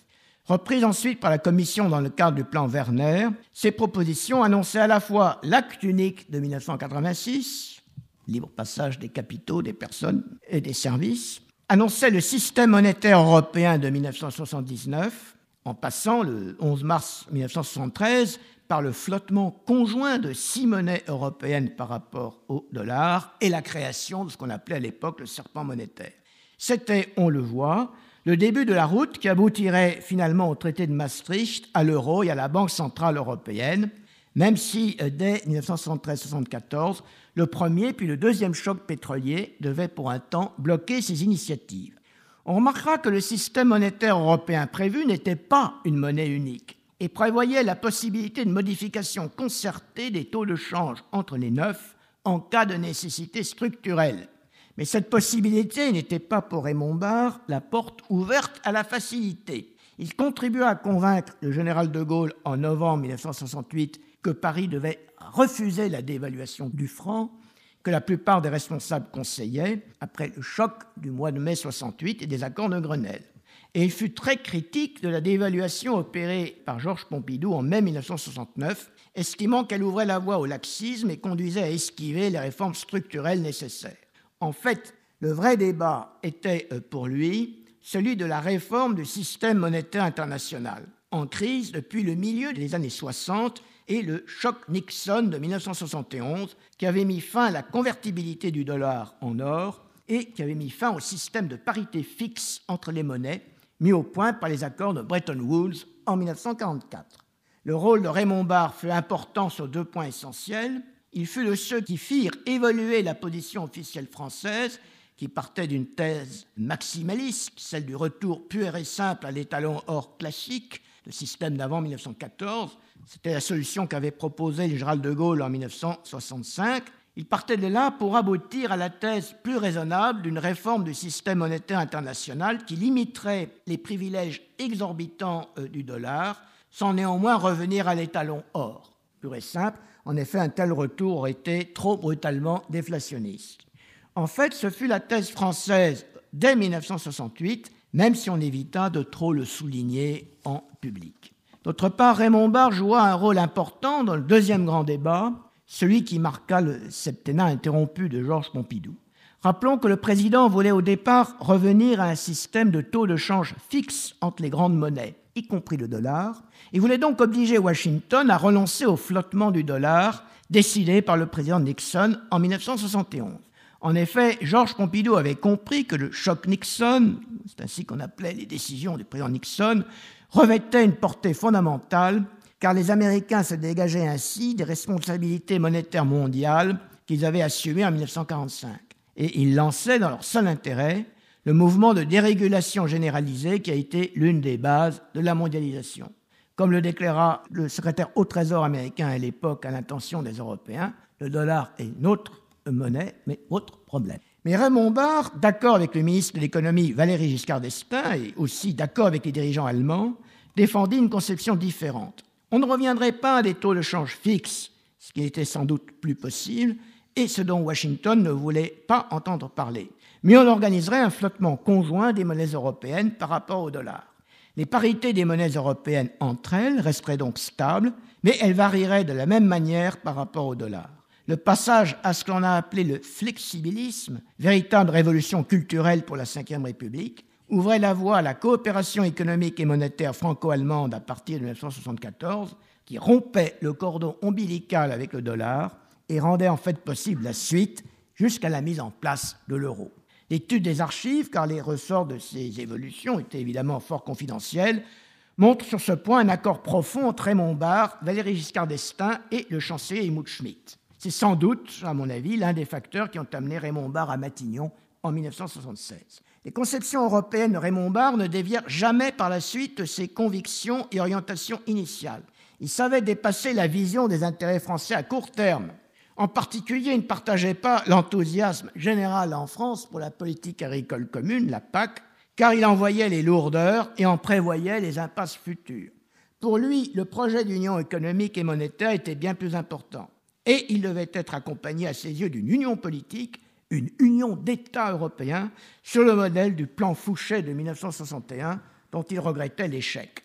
Reprises ensuite par la Commission dans le cadre du plan Werner, ces propositions annonçaient à la fois l'acte unique de mille neuf cent quatre-vingt-six, libre passage des capitaux, des personnes et des services, annonçaient le système monétaire européen de mille neuf cent soixante-dix-neuf, en passant le onze mars mille neuf cent soixante-treize par le flottement conjoint de six monnaies européennes par rapport au dollar et la création de ce qu'on appelait à l'époque le serpent monétaire. C'était, on le voit, le début de la route qui aboutirait finalement au traité de Maastricht, à l'euro et à la Banque centrale européenne, même si dès mille neuf cent soixante-treize soixante-quatorze, le premier puis le deuxième choc pétrolier devaient pour un temps bloquer ces initiatives. On remarquera que le système monétaire européen prévu n'était pas une monnaie unique et prévoyait la possibilité de modification concertée des taux de change entre les neuf en cas de nécessité structurelle. Mais cette possibilité n'était pas pour Raymond Barre la porte ouverte à la facilité. Il contribua à convaincre le général de Gaulle en novembre mille neuf cent soixante-huit que Paris devait refuser la dévaluation du franc, que la plupart des responsables conseillaient après le choc du mois de mai soixante-huit et des accords de Grenelle. Et il fut très critique de la dévaluation opérée par Georges Pompidou en mai mille neuf cent soixante-neuf, estimant qu'elle ouvrait la voie au laxisme et conduisait à esquiver les réformes structurelles nécessaires. En fait, le vrai débat était pour lui celui de la réforme du système monétaire international, en crise depuis le milieu des années soixante et le choc Nixon de mille neuf cent soixante et onze, qui avait mis fin à la convertibilité du dollar en or et qui avait mis fin au système de parité fixe entre les monnaies, mis au point par les accords de Bretton Woods en mille neuf cent quarante-quatre. Le rôle de Raymond Barre fut important sur deux points essentiels. Il fut de ceux qui firent évoluer la position officielle française, qui partait d'une thèse maximaliste, celle du retour pur et simple à l'étalon or classique, le système d'avant mille neuf cent quatorze. C'était la solution qu'avait proposée le général de Gaulle en mille neuf cent soixante-cinq. Il partait de là pour aboutir à la thèse plus raisonnable d'une réforme du système monétaire international qui limiterait les privilèges exorbitants du dollar, sans néanmoins revenir à l'étalon or. Pur et simple, en effet, un tel retour aurait été trop brutalement déflationniste. En fait, ce fut la thèse française dès mille neuf cent soixante-huit, même si on évita de trop le souligner en public. D'autre part, Raymond Barre joua un rôle important dans le deuxième grand débat, celui qui marqua le septennat interrompu de Georges Pompidou. Rappelons que le président voulait au départ revenir à un système de taux de change fixe entre les grandes monnaies, y compris le dollar, et voulait donc obliger Washington à renoncer au flottement du dollar décidé par le président Nixon en mille neuf cent soixante et onze. En effet, Georges Pompidou avait compris que le choc Nixon, c'est ainsi qu'on appelait les décisions du président Nixon, revêtait une portée fondamentale, car les Américains se dégageaient ainsi des responsabilités monétaires mondiales qu'ils avaient assumées en mille neuf cent quarante-cinq. Et ils lançaient, dans leur seul intérêt, le mouvement de dérégulation généralisée qui a été l'une des bases de la mondialisation. Comme le déclara le secrétaire au Trésor américain à l'époque à l'intention des Européens, le dollar est notre monnaie, mais autre problème. Mais Raymond Barre, d'accord avec le ministre de l'économie Valéry Giscard d'Estaing et aussi d'accord avec les dirigeants allemands, défendit une conception différente. On ne reviendrait pas à des taux de change fixes, ce qui était sans doute plus possible, et ce dont Washington ne voulait pas entendre parler. Mais on organiserait un flottement conjoint des monnaies européennes par rapport au dollar. Les parités des monnaies européennes entre elles resteraient donc stables, mais elles varieraient de la même manière par rapport au dollar. Le passage à ce que l'on a appelé le flexibilisme, véritable révolution culturelle pour la Cinquième République, ouvrait la voie à la coopération économique et monétaire franco-allemande à partir de mille neuf cent soixante-quatorze, qui rompait le cordon ombilical avec le dollar et rendait en fait possible la suite jusqu'à la mise en place de l'euro. L'étude des archives, car les ressorts de ces évolutions étaient évidemment fort confidentiels, montre sur ce point un accord profond entre Raymond Barre, Valéry Giscard d'Estaing et le chancelier Helmut Schmidt. C'est sans doute, à mon avis, l'un des facteurs qui ont amené Raymond Barre à Matignon en mille neuf cent soixante-seize. Les conceptions européennes de Raymond Barre ne dévièrent jamais par la suite de ses convictions et orientations initiales. Il savait dépasser la vision des intérêts français à court terme. En particulier, il ne partageait pas l'enthousiasme général en France pour la politique agricole commune, la P A C, car il en voyait les lourdeurs et en prévoyait les impasses futures. Pour lui, le projet d'union économique et monétaire était bien plus important. Et il devait être accompagné à ses yeux d'une union politique, une union d'États européens, sur le modèle du plan Fouchet de mille neuf cent soixante et un, dont il regrettait l'échec.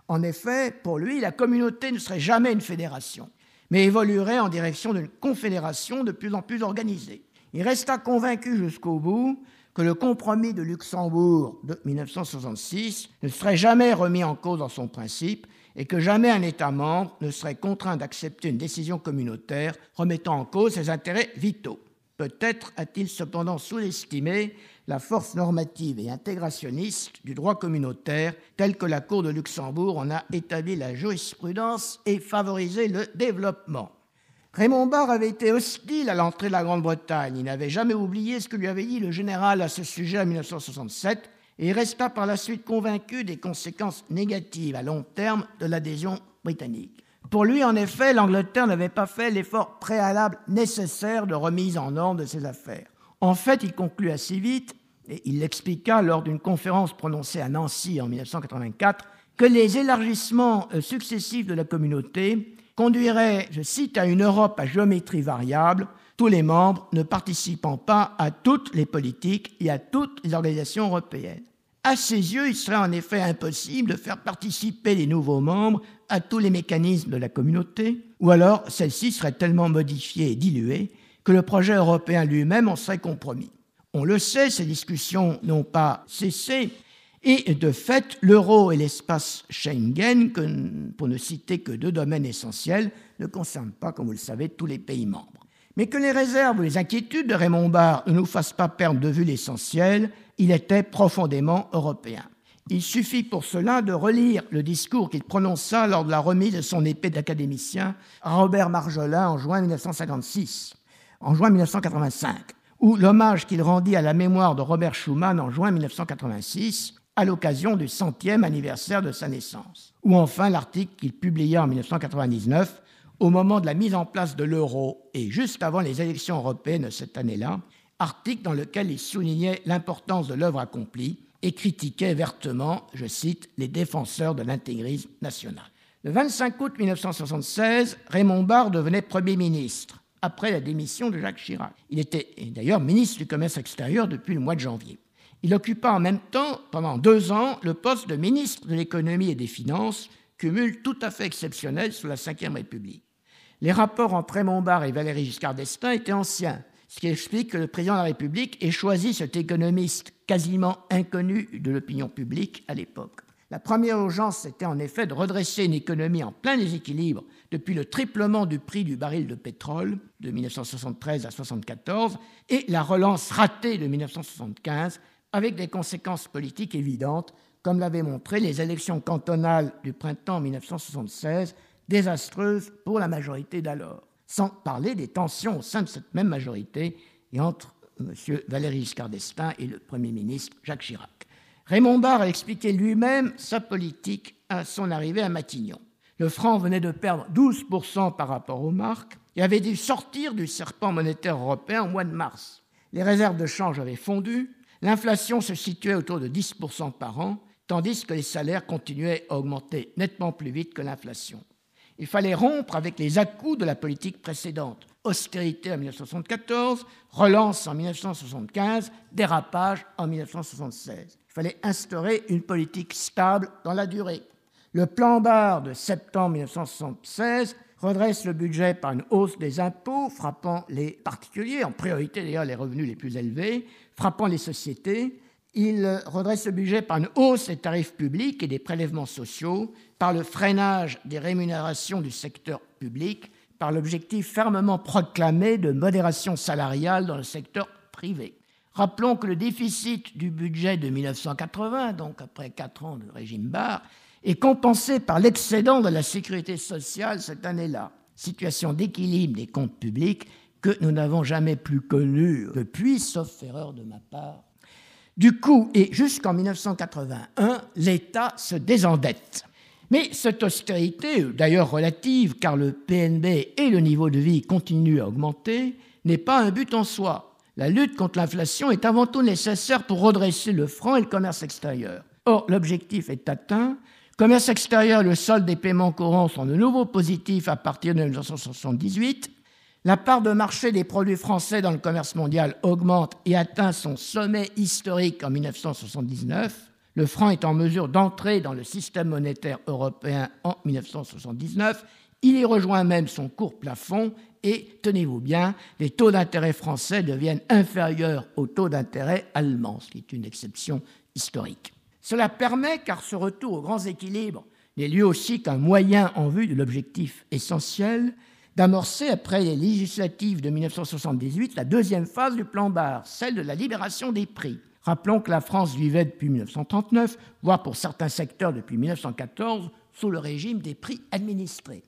En effet, pour lui, la communauté ne serait jamais une fédération, mais évoluerait en direction d'une confédération de plus en plus organisée. Il resta convaincu jusqu'au bout que le compromis de Luxembourg de mille neuf cent soixante-six ne serait jamais remis en cause dans son principe et que jamais un État membre ne serait contraint d'accepter une décision communautaire remettant en cause ses intérêts vitaux. Peut-être a-t-il cependant sous-estimé la force normative et intégrationniste du droit communautaire tel que la Cour de Luxembourg en a établi la jurisprudence et favorisé le développement. Raymond Barre avait été hostile à l'entrée de la Grande-Bretagne. Il n'avait jamais oublié ce que lui avait dit le général à ce sujet en mille neuf cent soixante-sept et il resta par la suite convaincu des conséquences négatives à long terme de l'adhésion britannique. Pour lui, en effet, l'Angleterre n'avait pas fait l'effort préalable nécessaire de remise en ordre de ses affaires. En fait, il conclut assez vite, et il l'expliqua lors d'une conférence prononcée à Nancy en mille neuf cent quatre-vingt-quatre, que les élargissements successifs de la communauté conduiraient, je cite, à une Europe à géométrie variable, tous les membres ne participant pas à toutes les politiques et à toutes les organisations européennes. À ses yeux, il serait en effet impossible de faire participer les nouveaux membres à tous les mécanismes de la communauté, ou alors celle-ci serait tellement modifiée et diluée que le projet européen lui-même en serait compromis. On le sait, ces discussions n'ont pas cessé, et de fait, l'euro et l'espace Schengen, que, pour ne citer que deux domaines essentiels, ne concernent pas, comme vous le savez, tous les pays membres. Mais que les réserves ou les inquiétudes de Raymond Barre ne nous fassent pas perdre de vue l'essentiel, il était profondément européen. Il suffit pour cela de relire le discours qu'il prononça lors de la remise de son épée d'académicien à Robert Marjolin en juin mille neuf cent cinquante-six, en juin mille neuf cent quatre-vingt-cinq, ou l'hommage qu'il rendit à la mémoire de Robert Schuman en juin mille neuf cent quatre-vingt-six, à l'occasion du centième anniversaire de sa naissance, ou enfin l'article qu'il publia en mille neuf cent quatre-vingt-dix-neuf, au moment de la mise en place de l'euro et juste avant les élections européennes de cette année-là, article dans lequel il soulignait l'importance de l'œuvre accomplie et critiquait vertement, je cite, les défenseurs de l'intégrisme national. Le vingt-cinq août mille neuf cent soixante-seize, Raymond Barre devenait Premier ministre, après la démission de Jacques Chirac. Il était d'ailleurs ministre du Commerce extérieur depuis le mois de janvier. Il occupa en même temps, pendant deux ans, le poste de ministre de l'économie et des finances, cumul tout à fait exceptionnel sous la Ve République. Les rapports entre Raymond Barre et Valéry Giscard d'Estaing étaient anciens, ce qui explique que le président de la République ait choisi cet économiste quasiment inconnu de l'opinion publique à l'époque. La première urgence, c'était en effet de redresser une économie en plein déséquilibre depuis le triplement du prix du baril de pétrole de mille neuf cent soixante-treize à mille neuf cent soixante-quatorze et la relance ratée de mille neuf cent soixante-quinze avec des conséquences politiques évidentes, comme l'avaient montré les élections cantonales du printemps mille neuf cent soixante-seize, désastreuses pour la majorité d'alors, sans parler des tensions au sein de cette même majorité et entre M. Valéry Giscard d'Estaing et le Premier ministre Jacques Chirac. Raymond Barre a expliqué lui-même sa politique à son arrivée à Matignon. Le franc venait de perdre douze pour cent par rapport aux marques et avait dû sortir du serpent monétaire européen au mois de mars. Les réserves de change avaient fondu, l'inflation se situait autour de dix pour cent par an, tandis que les salaires continuaient à augmenter nettement plus vite que l'inflation. Il fallait rompre avec les à-coups de la politique précédente. Austérité en mille neuf cent soixante-quatorze, relance en mille neuf cent soixante-quinze, dérapage en mille neuf cent soixante-seize. Il fallait instaurer une politique stable dans la durée. Le plan Barre de septembre mille neuf cent soixante-seize redresse le budget par une hausse des impôts frappant les particuliers, en priorité d'ailleurs les revenus les plus élevés, frappant les sociétés. Il redresse le budget par une hausse des tarifs publics et des prélèvements sociaux, par le freinage des rémunérations du secteur public, par l'objectif fermement proclamé de modération salariale dans le secteur privé. Rappelons que le déficit du budget de mille neuf cent quatre-vingts, donc après quatre ans de régime Barre, est compensé par l'excédent de la sécurité sociale cette année-là. Situation d'équilibre des comptes publics que nous n'avons jamais plus connue depuis, sauf erreur de ma part. Du coup, et jusqu'en mille neuf cent quatre-vingt-un, l'État se désendette. Mais cette austérité, d'ailleurs relative, car le P N B et le niveau de vie continuent à augmenter, n'est pas un but en soi. La lutte contre l'inflation est avant tout nécessaire pour redresser le franc et le commerce extérieur. Or, l'objectif est atteint. Le commerce extérieur et le solde des paiements courants sont de nouveau positifs à partir de mille neuf cent soixante-dix-huit. La part de marché des produits français dans le commerce mondial augmente et atteint son sommet historique en mille neuf cent soixante-dix-neuf. Le franc est en mesure d'entrer dans le système monétaire européen en mille neuf cent soixante-dix-neuf. Il y rejoint même son court plafond et, tenez-vous bien, les taux d'intérêt français deviennent inférieurs aux taux d'intérêt allemands, ce qui est une exception historique. Cela permet, car ce retour aux grands équilibres n'est lui aussi qu'un moyen en vue de l'objectif essentiel, d'amorcer, après les législatives de mille neuf cent soixante-dix-huit, la deuxième phase du plan Barre, celle de la libération des prix. Rappelons que la France vivait depuis mille neuf cent trente-neuf, voire pour certains secteurs depuis mille neuf cent quatorze, sous le régime des prix administrés.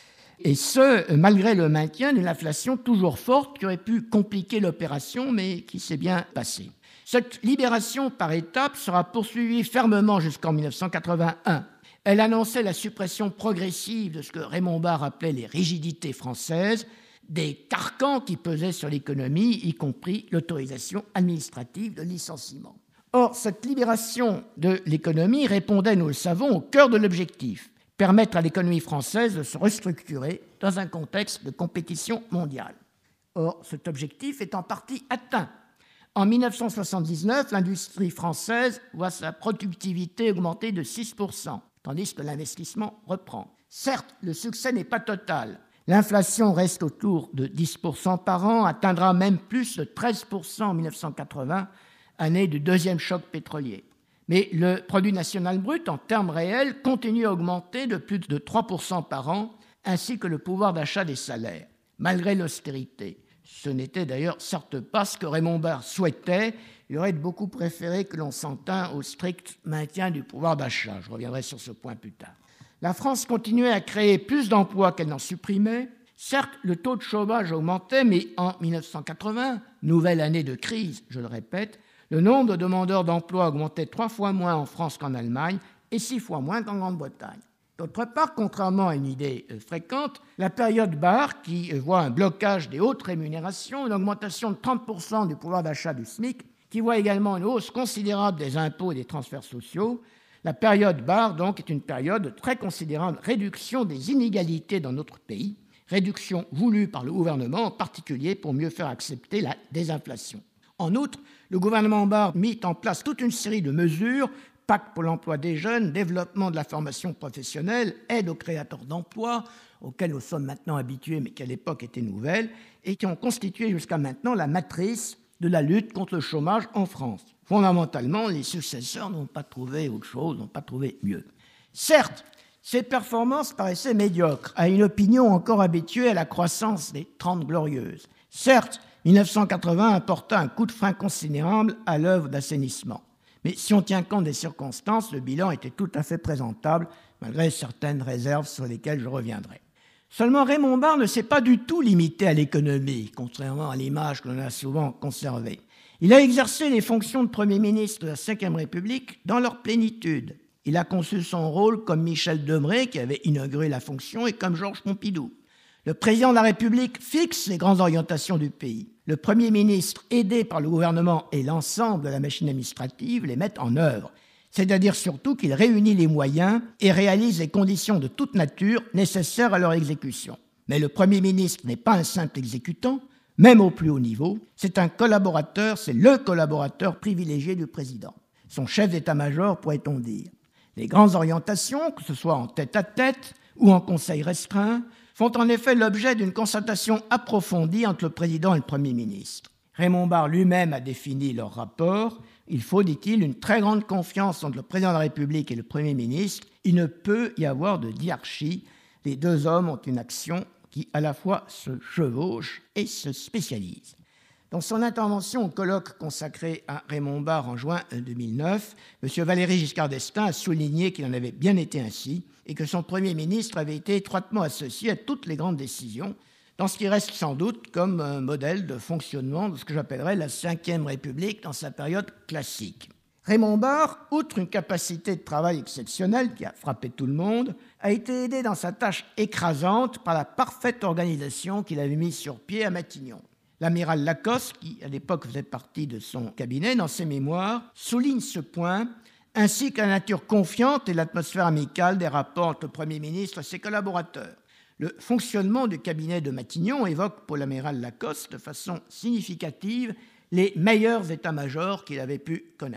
Et ce, malgré le maintien d'une inflation toujours forte qui aurait pu compliquer l'opération, mais qui s'est bien passée. Cette libération par étapes sera poursuivie fermement jusqu'en mille neuf cent quatre-vingt-un. Elle annonçait la suppression progressive de ce que Raymond Barre appelait les rigidités françaises, des carcans qui pesaient sur l'économie, y compris l'autorisation administrative de licenciement. Or, cette libération de l'économie répondait, nous le savons, au cœur de l'objectif, permettre à l'économie française de se restructurer dans un contexte de compétition mondiale. Or, cet objectif est en partie atteint. En mille neuf cent soixante-dix-neuf, l'industrie française voit sa productivité augmenter de six pour cent, tandis que l'investissement reprend. Certes, le succès n'est pas total. L'inflation reste autour de dix pour cent par an, atteindra même plus de treize pour cent en mille neuf cent quatre-vingts, année du deuxième choc pétrolier. Mais le produit national brut, en termes réels, continue à augmenter de plus de trois pour cent par an, ainsi que le pouvoir d'achat des salaires, malgré l'austérité. Ce n'était d'ailleurs certes pas ce que Raymond Barre souhaitait. Il aurait beaucoup préféré que l'on s'en tînt au strict maintien du pouvoir d'achat. Je reviendrai sur ce point plus tard. La France continuait à créer plus d'emplois qu'elle n'en supprimait. Certes, le taux de chômage augmentait, mais en mille neuf cent quatre-vingts, nouvelle année de crise, je le répète, le nombre de demandeurs d'emploi augmentait trois fois moins en France qu'en Allemagne et six fois moins qu'en Grande-Bretagne. D'autre part, contrairement à une idée fréquente, la période Barre, qui voit un blocage des hautes rémunérations, une augmentation de trente pour cent du pouvoir d'achat du SMIC, qui voit également une hausse considérable des impôts et des transferts sociaux, la période Barre, donc, est une période de très considérable réduction des inégalités dans notre pays, réduction voulue par le gouvernement, en particulier pour mieux faire accepter la désinflation. En outre, le gouvernement Barre mit en place toute une série de mesures, pacte pour l'emploi des jeunes, développement de la formation professionnelle, aide aux créateurs d'emplois, auxquels nous sommes maintenant habitués, mais qui à l'époque étaient nouvelles, et qui ont constitué jusqu'à maintenant la matrice de la lutte contre le chômage en France. Fondamentalement, les successeurs n'ont pas trouvé autre chose, n'ont pas trouvé mieux. Certes, ces performances paraissaient médiocres à une opinion encore habituée à la croissance des Trente Glorieuses. Certes, mille neuf cent quatre-vingts apporta un coup de frein considérable à l'œuvre d'assainissement. Mais si on tient compte des circonstances, le bilan était tout à fait présentable, malgré certaines réserves sur lesquelles je reviendrai. Seulement, Raymond Barre ne s'est pas du tout limité à l'économie, contrairement à l'image que l'on a souvent conservée. Il a exercé les fonctions de Premier ministre de la Cinquième République dans leur plénitude. Il a conçu son rôle comme Michel Debré, qui avait inauguré la fonction, et comme Georges Pompidou. Le président de la République fixe les grandes orientations du pays. Le Premier ministre, aidé par le gouvernement et l'ensemble de la machine administrative, les met en œuvre. C'est-à-dire surtout qu'il réunit les moyens et réalise les conditions de toute nature nécessaires à leur exécution. Mais le Premier ministre n'est pas un simple exécutant, même au plus haut niveau. C'est un collaborateur, c'est le collaborateur privilégié du président. Son chef d'état-major, pourrait-on dire. Les grandes orientations, que ce soit en tête-à-tête ou en conseil restreint, font en effet l'objet d'une concertation approfondie entre le président et le Premier ministre. Raymond Barre lui-même a défini leur rapport. Il faut, dit-il, une très grande confiance entre le président de la République et le Premier ministre. Il ne peut y avoir de diarchie. Les deux hommes ont une action qui à la fois se chevauche et se spécialise. Dans son intervention au colloque consacré à Raymond Barre en juin deux mille neuf, M. Valéry Giscard d'Estaing a souligné qu'il en avait bien été ainsi et que son Premier ministre avait été étroitement associé à toutes les grandes décisions, dans ce qui reste sans doute comme un modèle de fonctionnement de ce que j'appellerais la Cinquième République dans sa période classique. Raymond Barre, outre une capacité de travail exceptionnelle qui a frappé tout le monde, a été aidé dans sa tâche écrasante par la parfaite organisation qu'il avait mise sur pied à Matignon. L'amiral Lacoste, qui à l'époque faisait partie de son cabinet, dans ses mémoires, souligne ce point, ainsi que la nature confiante et l'atmosphère amicale des rapports entre le Premier ministre et ses collaborateurs. Le fonctionnement du cabinet de Matignon évoque pour l'amiral Lacoste de façon significative les meilleurs états-majors qu'il avait pu connaître.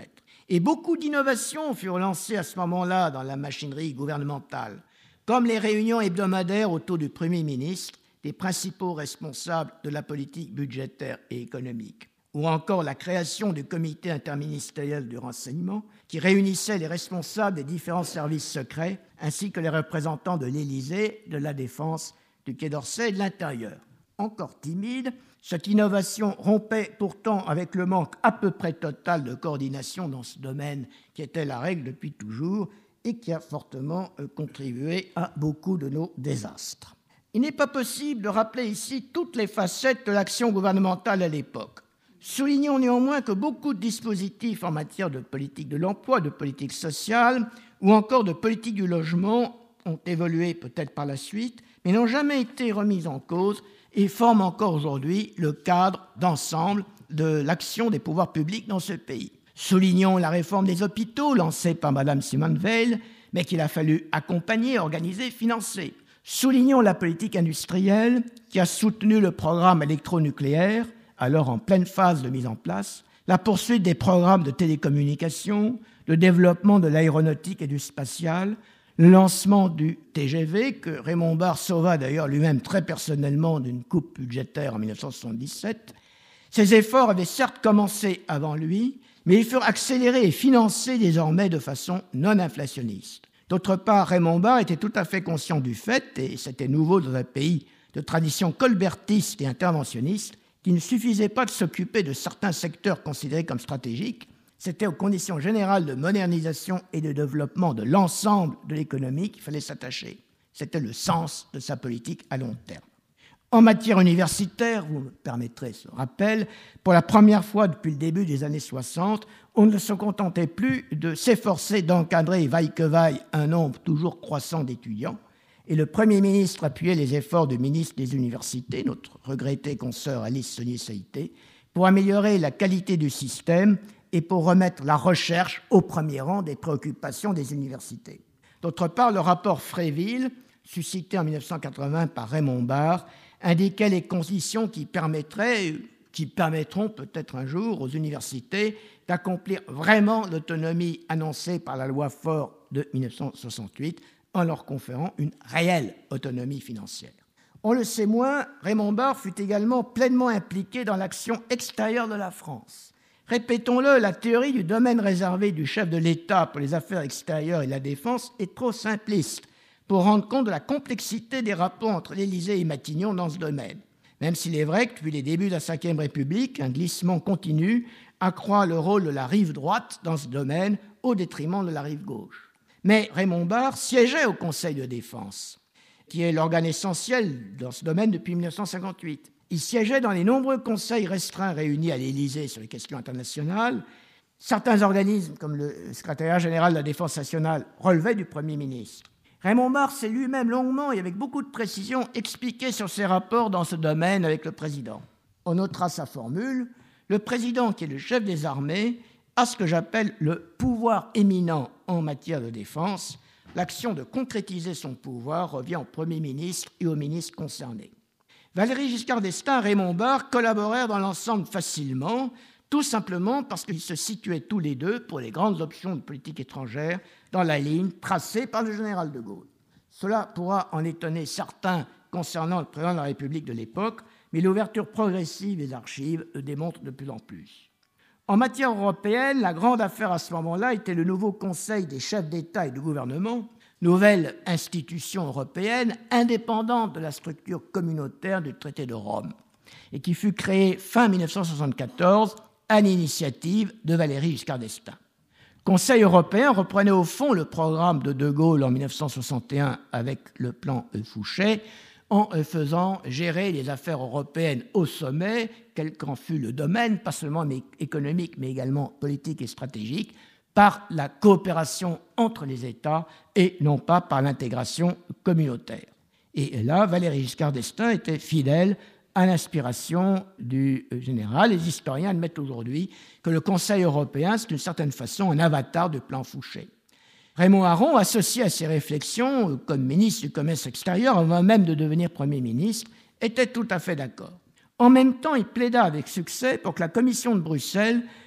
Et beaucoup d'innovations furent lancées à ce moment-là dans la machinerie gouvernementale, comme les réunions hebdomadaires autour du Premier ministre, des principaux responsables de la politique budgétaire et économique, ou encore la création du comité interministériel du renseignement, qui réunissait les responsables des différents services secrets, ainsi que les représentants de l'Élysée, de la Défense, du Quai d'Orsay et de l'Intérieur. Encore timide, cette innovation rompait pourtant avec le manque à peu près total de coordination dans ce domaine, qui était la règle depuis toujours et qui a fortement contribué à beaucoup de nos désastres. Il n'est pas possible de rappeler ici toutes les facettes de l'action gouvernementale à l'époque. Soulignons néanmoins que beaucoup de dispositifs en matière de politique de l'emploi, de politique sociale ou encore de politique du logement ont évolué peut-être par la suite, mais n'ont jamais été remis en cause et forment encore aujourd'hui le cadre d'ensemble de l'action des pouvoirs publics dans ce pays. Soulignons la réforme des hôpitaux lancée par Mme Simone Veil, mais qu'il a fallu accompagner, organiser, financer. Soulignons la politique industrielle qui a soutenu le programme électronucléaire, alors en pleine phase de mise en place, la poursuite des programmes de télécommunications, le développement de l'aéronautique et du spatial, le lancement du T G V, que Raymond Barre sauva d'ailleurs lui-même très personnellement d'une coupe budgétaire en dix-neuf cent soixante-dix-sept. Ces efforts avaient certes commencé avant lui, mais ils furent accélérés et financés désormais de façon non inflationniste. D'autre part, Raymond Barre était tout à fait conscient du fait, et c'était nouveau dans un pays de tradition colbertiste et interventionniste, qu'il ne suffisait pas de s'occuper de certains secteurs considérés comme stratégiques, c'était aux conditions générales de modernisation et de développement de l'ensemble de l'économie qu'il fallait s'attacher. C'était le sens de sa politique à long terme. En matière universitaire, vous me permettrez ce rappel, pour la première fois depuis le début des années soixante, on ne se contentait plus de s'efforcer d'encadrer vaille que vaille un nombre toujours croissant d'étudiants, et le Premier ministre appuyait les efforts du ministre des Universités, notre regrettée consoeur Alice Saunier-Saïté, pour améliorer la qualité du système et pour remettre la recherche au premier rang des préoccupations des universités. D'autre part, le rapport Fréville, suscité en dix-neuf cent quatre-vingts par Raymond Barre, indiquait les conditions qui permettraient, qui permettront peut-être un jour aux universités d'accomplir vraiment l'autonomie annoncée par la loi Faure de dix-neuf cent soixante-huit en leur conférant une réelle autonomie financière. On le sait moins, Raymond Barre fut également pleinement impliqué dans l'action extérieure de la France. Répétons-le, la théorie du domaine réservé du chef de l'État pour les affaires extérieures et la défense est trop simpliste pour rendre compte de la complexité des rapports entre l'Élysée et Matignon dans ce domaine. Même s'il est vrai que depuis les débuts de la Cinquième République, un glissement continu accroît le rôle de la rive droite dans ce domaine au détriment de la rive gauche. Mais Raymond Barre siégeait au Conseil de défense, qui est l'organe essentiel dans ce domaine depuis dix-neuf cent cinquante-huit. Il siégeait dans les nombreux conseils restreints réunis à l'Élysée sur les questions internationales. Certains organismes, comme le secrétariat général de la Défense nationale, relevaient du Premier ministre. Raymond Barre s'est lui-même longuement et avec beaucoup de précision expliqué sur ses rapports dans ce domaine avec le président. On notera sa formule. Le président, qui est le chef des armées, a ce que j'appelle le pouvoir éminent en matière de défense. L'action de concrétiser son pouvoir revient au Premier ministre et aux ministres concernés. Valéry Giscard d'Estaing et Raymond Barre collaborèrent dans l'ensemble facilement, tout simplement parce qu'ils se situaient tous les deux, pour les grandes options de politique étrangère, dans la ligne tracée par le général de Gaulle. Cela pourra en étonner certains concernant le président de la République de l'époque, mais l'ouverture progressive des archives le démontre de plus en plus. En matière européenne, la grande affaire à ce moment-là était le nouveau Conseil des chefs d'État et de gouvernement, nouvelle institution européenne indépendante de la structure communautaire du traité de Rome, et qui fut créée fin dix-neuf cent soixante-quatorze à l'initiative de Valéry Giscard d'Estaing. Le Conseil européen reprenait au fond le programme de De Gaulle en dix-neuf cent soixante et un avec le plan Fouchet, en faisant gérer les affaires européennes au sommet, quel qu'en fût le domaine, pas seulement économique, mais également politique et stratégique, par la coopération entre les États et non pas par l'intégration communautaire. Et là, Valéry Giscard d'Estaing était fidèle à l'inspiration du général. Les historiens admettent aujourd'hui que le Conseil européen, c'est d'une certaine façon un avatar du plan Fouchet. Raymond Aron, associé à ces réflexions comme ministre du Commerce extérieur, avant même de devenir Premier ministre, était tout à fait d'accord. En même temps, il plaida avec succès pour que la Commission de Bruxelles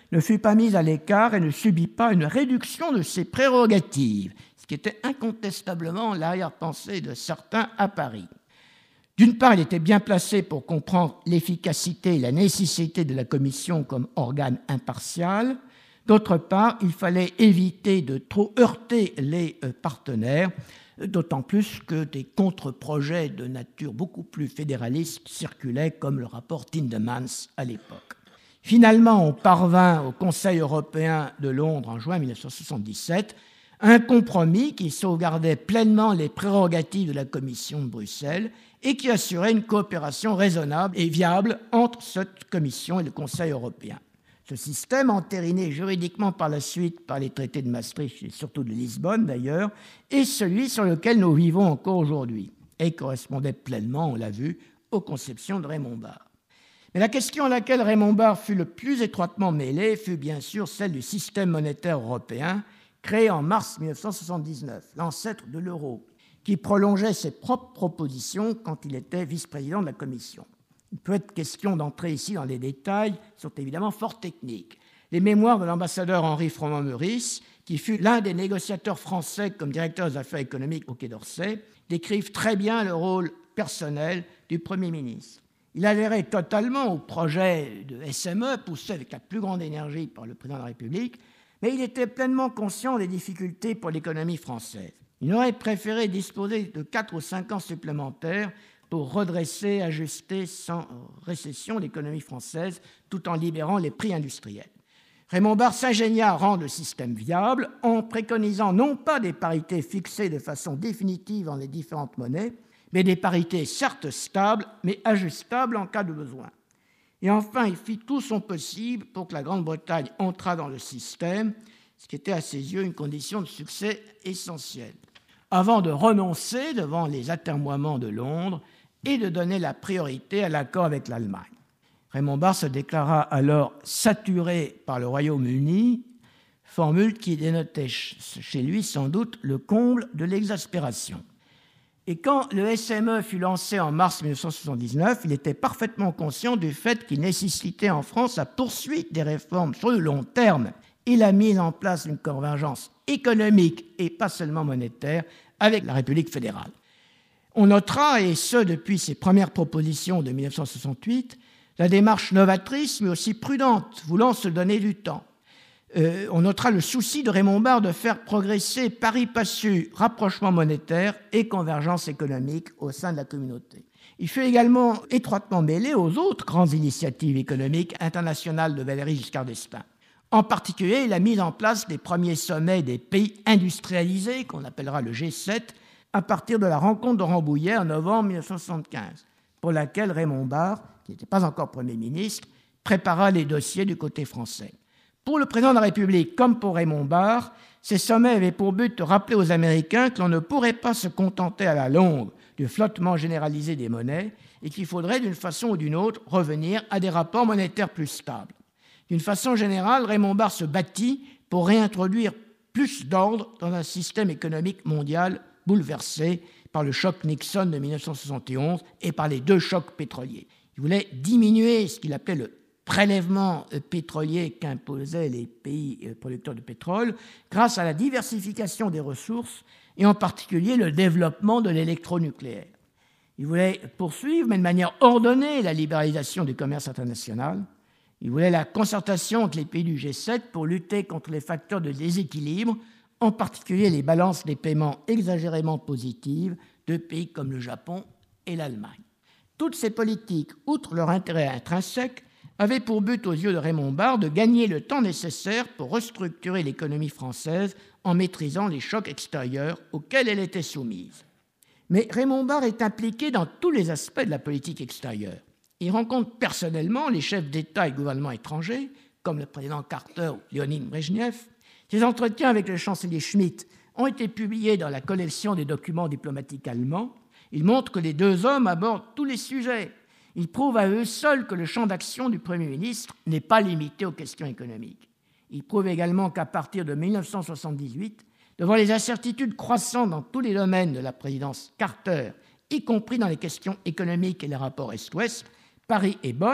ne fut pas mise à l'écart et ne subit pas une réduction de ses prérogatives, ce qui était incontestablement l'arrière-pensée de certains à Paris. D'une part, il était bien placé pour comprendre l'efficacité et la nécessité de la Commission comme organe impartial. D'autre part, il fallait éviter de trop heurter les partenaires, d'autant plus que des contre-projets de nature beaucoup plus fédéraliste circulaient, comme le rapport Tindemans à l'époque. Finalement, on parvint au Conseil européen de Londres en juin mille neuf cent soixante-dix-sept un compromis qui sauvegardait pleinement les prérogatives de la Commission de Bruxelles et qui assurait une coopération raisonnable et viable entre cette Commission et le Conseil européen. Ce système, entériné juridiquement par la suite par les traités de Maastricht et surtout de Lisbonne d'ailleurs, est celui sur lequel nous vivons encore aujourd'hui et correspondait pleinement, on l'a vu, aux conceptions de Raymond Barre. Mais la question à laquelle Raymond Barre fut le plus étroitement mêlé fut bien sûr celle du système monétaire européen, créé en mars mille neuf cent soixante-dix-neuf, l'ancêtre de l'euro, qui prolongeait ses propres propositions quand il était vice-président de la Commission. Il peut être question d'entrer ici dans les détails, qui sont évidemment fort techniques. Les mémoires de l'ambassadeur Henri Froment-Meurice, qui fut l'un des négociateurs français comme directeur des affaires économiques au Quai d'Orsay, décrivent très bien le rôle personnel du Premier ministre. Il adhérait totalement au projet de S M E, poussé avec la plus grande énergie par le président de la République, mais il était pleinement conscient des difficultés pour l'économie française. Il aurait préféré disposer de quatre ou cinq ans supplémentaires pour redresser, ajuster sans récession l'économie française, tout en libérant les prix industriels. Raymond Barre s'ingénia à rendre le système viable en préconisant non pas des parités fixées de façon définitive dans les différentes monnaies, mais des parités certes stables, mais ajustables en cas de besoin. Et enfin, il fit tout son possible pour que la Grande-Bretagne entrât dans le système, ce qui était à ses yeux une condition de succès essentielle, avant de renoncer devant les atermoiements de Londres et de donner la priorité à l'accord avec l'Allemagne. Raymond Barre se déclara alors saturé par le Royaume-Uni, formule qui dénotait chez lui sans doute le comble de l'exaspération. Et quand le S M E fut lancé en mars mille neuf cent soixante-dix-neuf, il était parfaitement conscient du fait qu'il nécessitait en France la poursuite des réformes sur le long terme et la mise en place d'une convergence économique et pas seulement monétaire avec la République fédérale. On notera, et ce depuis ses premières propositions de mille neuf cent soixante-huit, la démarche novatrice mais aussi prudente, voulant se donner du temps. Euh, on notera le souci de Raymond Barre de faire progresser pari passu, rapprochement monétaire et convergence économique au sein de la communauté. Il fut également étroitement mêlé aux autres grandes initiatives économiques internationales de Valéry Giscard d'Estaing. En particulier, la mise en place des premiers sommets des pays industrialisés, qu'on appellera le G sept, à partir de la rencontre de Rambouillet en novembre mille neuf cent soixante-quinze, pour laquelle Raymond Barre, qui n'était pas encore Premier ministre, prépara les dossiers du côté français. Pour le président de la République, comme pour Raymond Barre, ces sommets avaient pour but de rappeler aux Américains que l'on ne pourrait pas se contenter à la longue du flottement généralisé des monnaies et qu'il faudrait d'une façon ou d'une autre revenir à des rapports monétaires plus stables. D'une façon générale, Raymond Barre se battit pour réintroduire plus d'ordre dans un système économique mondial bouleversé par le choc Nixon de mille neuf cent soixante et onze et par les deux chocs pétroliers. Il voulait diminuer ce qu'il appelait le prélèvement pétrolier qu'imposaient les pays producteurs de pétrole grâce à la diversification des ressources et en particulier le développement de l'électronucléaire. Il voulait poursuivre, mais de manière ordonnée, la libéralisation du commerce international. Il voulait la concertation entre les pays du G sept pour lutter contre les facteurs de déséquilibre, en particulier les balances des paiements exagérément positives de pays comme le Japon et l'Allemagne. Toutes ces politiques, outre leur intérêt intrinsèque, avaient pour but, aux yeux de Raymond Barre, de gagner le temps nécessaire pour restructurer l'économie française en maîtrisant les chocs extérieurs auxquels elle était soumise. Mais Raymond Barre est impliqué dans tous les aspects de la politique extérieure. Il rencontre personnellement les chefs d'État et gouvernements étrangers, comme le président Carter ou Léonid Brejnev. Ses entretiens avec le chancelier Schmitt ont été publiés dans la collection des documents diplomatiques allemands. Ils montrent que les deux hommes abordent tous les sujets. Ils prouvent à eux seuls que le champ d'action du Premier ministre n'est pas limité aux questions économiques. Ils prouvent également qu'à partir de mille neuf cent soixante-dix-huit, devant les incertitudes croissantes dans tous les domaines de la présidence Carter, y compris dans les questions économiques et les rapports Est-Ouest, Paris et Bonn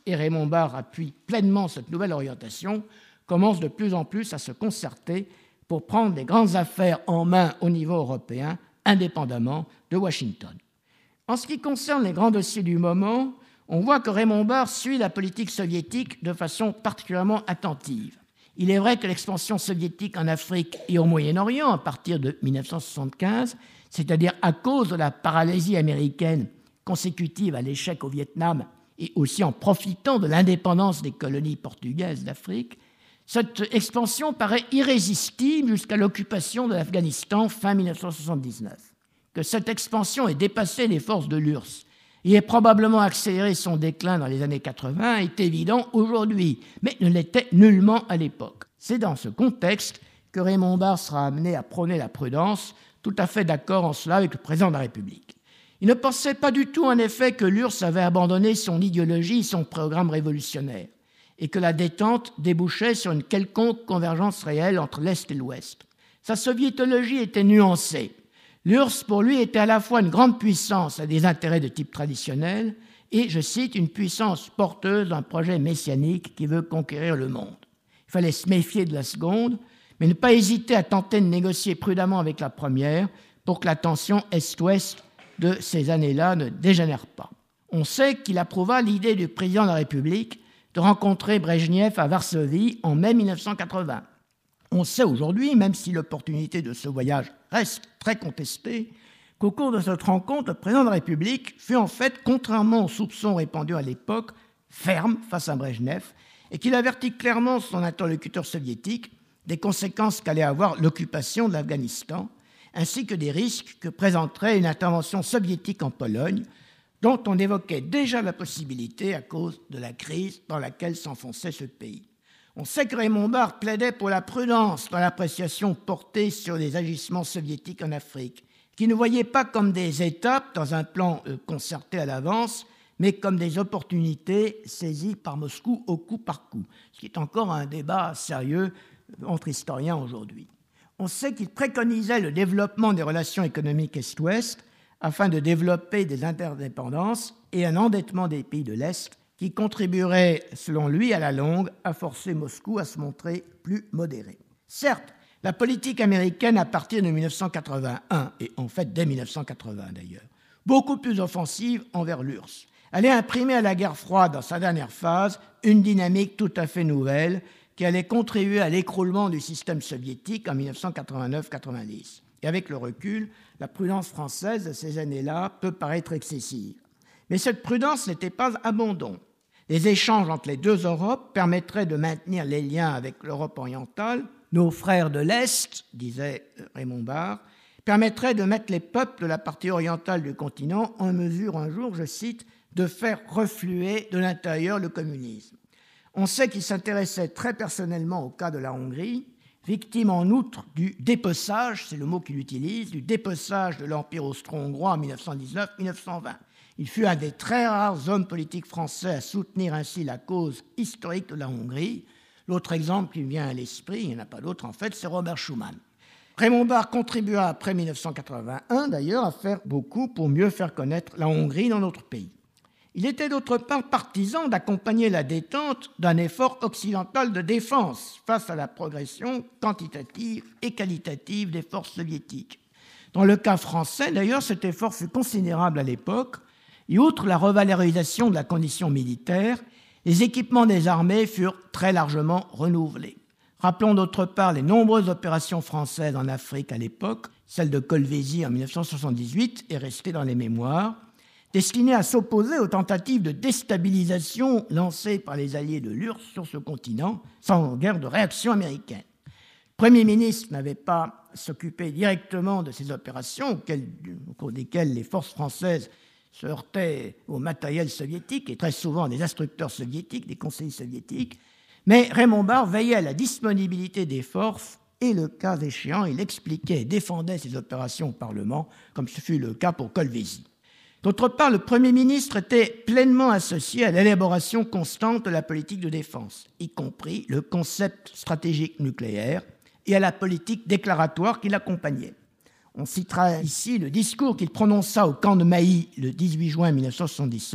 et Raymond Barre appuie pleinement cette nouvelle orientation, commencent de plus en plus à se concerter pour prendre les grandes affaires en main au niveau européen, indépendamment de Washington. En ce qui concerne les grands dossiers du moment, on voit que Raymond Barre suit la politique soviétique de façon particulièrement attentive. Il est vrai que l'expansion soviétique en Afrique et au Moyen-Orient, à partir de mille neuf cent soixante-quinze, c'est-à-dire à cause de la paralysie américaine consécutive à l'échec au Vietnam et aussi en profitant de l'indépendance des colonies portugaises d'Afrique, cette expansion paraît irrésistible jusqu'à l'occupation de l'Afghanistan fin mille neuf cent soixante-dix-neuf. Que cette expansion ait dépassé les forces de l'U R S S et ait probablement accéléré son déclin dans les années quatre-vingts est évident aujourd'hui, mais ne l'était nullement à l'époque. C'est dans ce contexte que Raymond Barre sera amené à prôner la prudence, tout à fait d'accord en cela avec le président de la République. Il ne pensait pas du tout, en effet, que l'U R S S avait abandonné son idéologie et son programme révolutionnaire, et que la détente débouchait sur une quelconque convergence réelle entre l'Est et l'Ouest. Sa soviétologie était nuancée. L'U R S S, pour lui, était à la fois une grande puissance à des intérêts de type traditionnel et, je cite, une puissance porteuse d'un projet messianique qui veut conquérir le monde. Il fallait se méfier de la seconde, mais ne pas hésiter à tenter de négocier prudemment avec la première pour que la tension Est-Ouest de ces années-là ne dégénère pas. On sait qu'il approuva l'idée du président de la République de rencontrer Brejnev à Varsovie en mai mille neuf cent quatre-vingts. On sait aujourd'hui, même si l'opportunité de ce voyage reste très contestée, qu'au cours de cette rencontre, le président de la République fut en fait, contrairement aux soupçons répandus à l'époque, ferme face à Brejnev et qu'il avertit clairement son interlocuteur soviétique des conséquences qu'allait avoir l'occupation de l'Afghanistan, ainsi que des risques que présenterait une intervention soviétique en Pologne, dont on évoquait déjà la possibilité à cause de la crise dans laquelle s'enfonçait ce pays. On sait que Raymond Barre plaidait pour la prudence dans l'appréciation portée sur les agissements soviétiques en Afrique, qui ne voyait pas comme des étapes dans un plan concerté à l'avance, mais comme des opportunités saisies par Moscou au coup par coup, ce qui est encore un débat sérieux entre historiens aujourd'hui. On sait qu'il préconisait le développement des relations économiques Est-Ouest afin de développer des interdépendances et un endettement des pays de l'Est qui contribuerait, selon lui, à la longue, à forcer Moscou à se montrer plus modéré. Certes, la politique américaine, à partir de mille neuf cent quatre-vingt-un, et en fait dès mille neuf cent quatre-vingts d'ailleurs, beaucoup plus offensive envers l'U R S S, allait imprimer à la guerre froide, dans sa dernière phase, une dynamique tout à fait nouvelle qui allait contribuer à l'écroulement du système soviétique en mille neuf cent quatre-vingt-neuf quatre-vingt-dix. Et avec le recul, la prudence française de ces années-là peut paraître excessive. Mais cette prudence n'était pas abandon. Les échanges entre les deux Europes permettraient de maintenir les liens avec l'Europe orientale. Nos frères de l'Est, disait Raymond Barre, permettraient de mettre les peuples de la partie orientale du continent en mesure un jour, je cite, de faire refluer de l'intérieur le communisme. On sait qu'il s'intéressait très personnellement au cas de la Hongrie, victime en outre du dépeçage, c'est le mot qu'il utilise, du dépeçage de l'Empire austro-hongrois en mille neuf cent dix-neuf mille neuf cent vingt. Il fut un des très rares hommes politiques français à soutenir ainsi la cause historique de la Hongrie. L'autre exemple qui me vient à l'esprit, il n'y en a pas d'autre en fait, c'est Robert Schuman. Raymond Barre contribua après mille neuf cent quatre-vingt-un d'ailleurs à faire beaucoup pour mieux faire connaître la Hongrie dans notre pays. Il était d'autre part partisan d'accompagner la détente d'un effort occidental de défense face à la progression quantitative et qualitative des forces soviétiques. Dans le cas français, d'ailleurs, cet effort fut considérable à l'époque, et outre la revalorisation de la condition militaire, les équipements des armées furent très largement renouvelés. Rappelons d'autre part les nombreuses opérations françaises en Afrique à l'époque, celle de Kolwezi en mille neuf cent soixante-dix-huit est restée dans les mémoires, destinée à s'opposer aux tentatives de déstabilisation lancées par les alliés de l'U R S S sur ce continent, sans guère de réaction américaine. Le Premier ministre n'avait pas s'occuper directement de ces opérations, au cours desquelles les forces françaises se heurtaient au matériel soviétique et très souvent des instructeurs soviétiques, des conseillers soviétiques, mais Raymond Barre veillait à la disponibilité des forces et, le cas échéant, il expliquait et défendait ces opérations au Parlement, comme ce fut le cas pour Kolwezi. D'autre part, le Premier ministre était pleinement associé à l'élaboration constante de la politique de défense, y compris le concept stratégique nucléaire et à la politique déclaratoire qui l'accompagnait. On citera ici le discours qu'il prononça au camp de Mailly le dix-huit juin mille neuf cent soixante-dix-sept,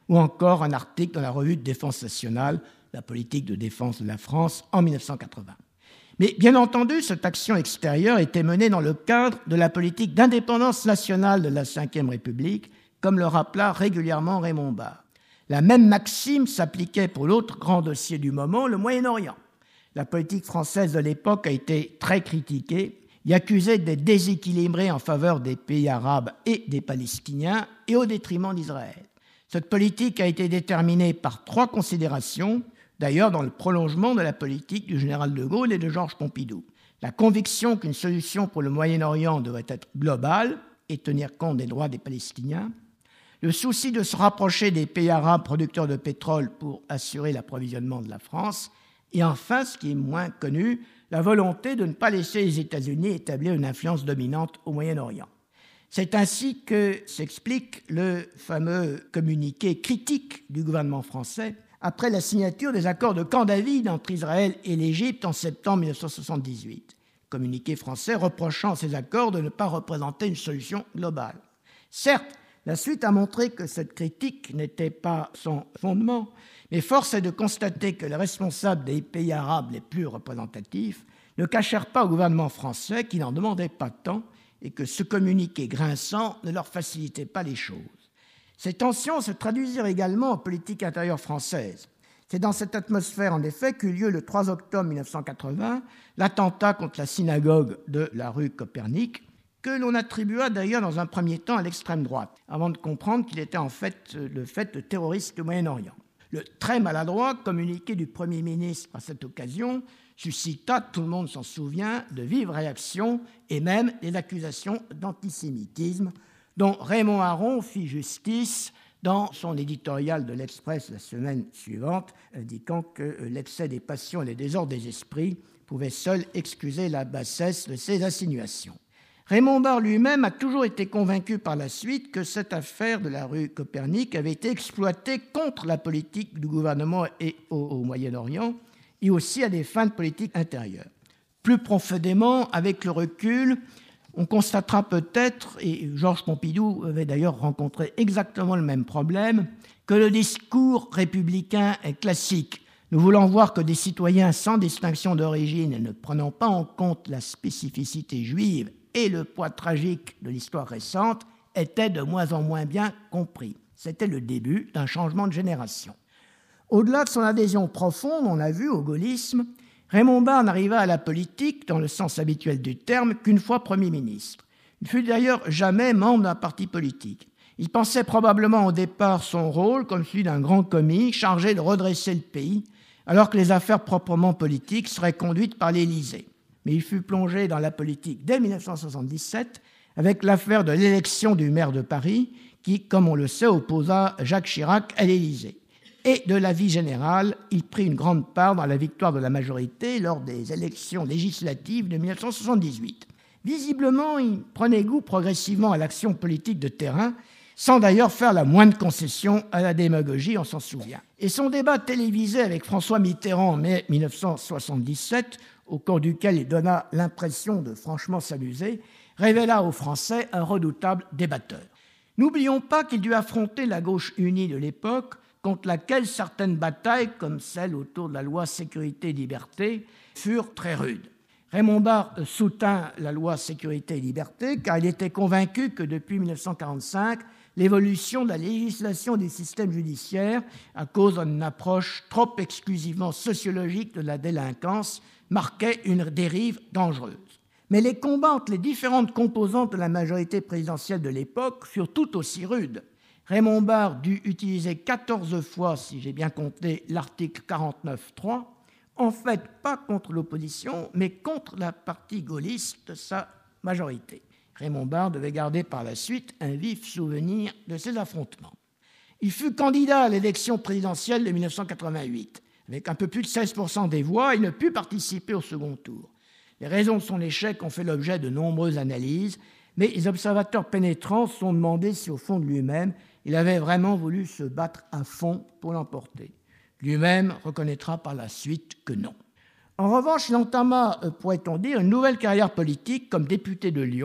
ou encore un article dans la revue de défense nationale, la politique de défense de la France, en mille neuf cent quatre-vingts. Mais bien entendu, cette action extérieure était menée dans le cadre de la politique d'indépendance nationale de la Ve République, comme le rappela régulièrement Raymond Barre. La même maxime s'appliquait pour l'autre grand dossier du moment, le Moyen-Orient. La politique française de l'époque a été très critiquée et accusée d'être déséquilibrée en faveur des pays arabes et des Palestiniens et au détriment d'Israël. Cette politique a été déterminée par trois considérations, d'ailleurs dans le prolongement de la politique du général de Gaulle et de Georges Pompidou. La conviction qu'une solution pour le Moyen-Orient devait être globale et tenir compte des droits des Palestiniens, le souci de se rapprocher des pays arabes producteurs de pétrole pour assurer l'approvisionnement de la France, et enfin, ce qui est moins connu, la volonté de ne pas laisser les États-Unis établir une influence dominante au Moyen-Orient. C'est ainsi que s'explique le fameux communiqué critique du gouvernement français après la signature des accords de Camp David entre Israël et l'Égypte en septembre mille neuf cent soixante-dix-huit. Communiqué français reprochant ces accords de ne pas représenter une solution globale. Certes, la suite a montré que cette critique n'était pas sans fondement, mais force est de constater que les responsables des pays arabes les plus représentatifs ne cachèrent pas au gouvernement français qu'il n'en demandait pas tant et que ce communiqué grinçant ne leur facilitait pas les choses. Ces tensions se traduisirent également en politique intérieure française. C'est dans cette atmosphère, en effet, qu'eut lieu le trois octobre mille neuf cent quatre-vingts l'attentat contre la synagogue de la rue Copernic, que l'on attribua d'ailleurs dans un premier temps à l'extrême droite, avant de comprendre qu'il était en fait le fait de terroristes du Moyen-Orient. Le très maladroit communiqué du Premier ministre à cette occasion suscita, tout le monde s'en souvient, de vives réactions et même des accusations d'antisémitisme dont Raymond Aron fit justice dans son éditorial de l'Express la semaine suivante, indiquant que l'excès des passions et les désordres des esprits pouvaient seuls excuser la bassesse de ces insinuations. Raymond Barre lui-même a toujours été convaincu par la suite que cette affaire de la rue Copernic avait été exploitée contre la politique du gouvernement et au, au Moyen-Orient et aussi à des fins de politique intérieure. Plus profondément, avec le recul, on constatera peut-être, et Georges Pompidou avait d'ailleurs rencontré exactement le même problème, que le discours républicain est classique. Nous voulons voir que des citoyens sans distinction d'origine et ne prenant pas en compte la spécificité juive et le poids tragique de l'histoire récente étaient de moins en moins bien compris. C'était le début d'un changement de génération. Au-delà de son adhésion profonde, on a vu, au gaullisme, Raymond Barre n'arriva à la politique, dans le sens habituel du terme, qu'une fois Premier ministre. Il fut d'ailleurs jamais membre d'un parti politique. Il pensait probablement au départ son rôle comme celui d'un grand commis chargé de redresser le pays, alors que les affaires proprement politiques seraient conduites par l'Élysée. Mais il fut plongé dans la politique dès mille neuf cent soixante-dix-sept avec l'affaire de l'élection du maire de Paris qui, comme on le sait, opposa Jacques Chirac à l'Élysée. Et de la vie générale, il prit une grande part dans la victoire de la majorité lors des élections législatives de mille neuf cent soixante-dix-huit. Visiblement, il prenait goût progressivement à l'action politique de terrain, sans d'ailleurs faire la moindre concession à la démagogie, on s'en souvient. Et son débat télévisé avec François Mitterrand en mai mille neuf cent soixante-dix-sept, au cours duquel il donna l'impression de franchement s'amuser, révéla aux Français un redoutable débatteur. N'oublions pas qu'il dut affronter la gauche unie de l'époque, contre laquelle certaines batailles, comme celle autour de la loi Sécurité et Liberté, furent très rudes. Raymond Barre soutint la loi Sécurité et Liberté car il était convaincu que depuis mille neuf cent quarante-cinq, l'évolution de la législation du système judiciaire, à cause d'une approche trop exclusivement sociologique de la délinquance, marquait une dérive dangereuse. Mais les combats entre les différentes composantes de la majorité présidentielle de l'époque furent tout aussi rudes. Raymond Barre dut utiliser quatorze fois, si j'ai bien compté, l'article quarante-neuf trois, en fait pas contre l'opposition, mais contre la partie gaulliste de sa majorité. Raymond Barre devait garder par la suite un vif souvenir de ces affrontements. Il fut candidat à l'élection présidentielle de mille neuf cent quatre-vingt-huit. Avec un peu plus de seize pour cent des voix, il ne put participer au second tour. Les raisons de son échec ont fait l'objet de nombreuses analyses, mais les observateurs pénétrants se sont demandé si, au fond de lui-même, il avait vraiment voulu se battre à fond pour l'emporter. Lui-même reconnaîtra par la suite que non. En revanche, il entama, pourrait-on dire, une nouvelle carrière politique comme député de Lyon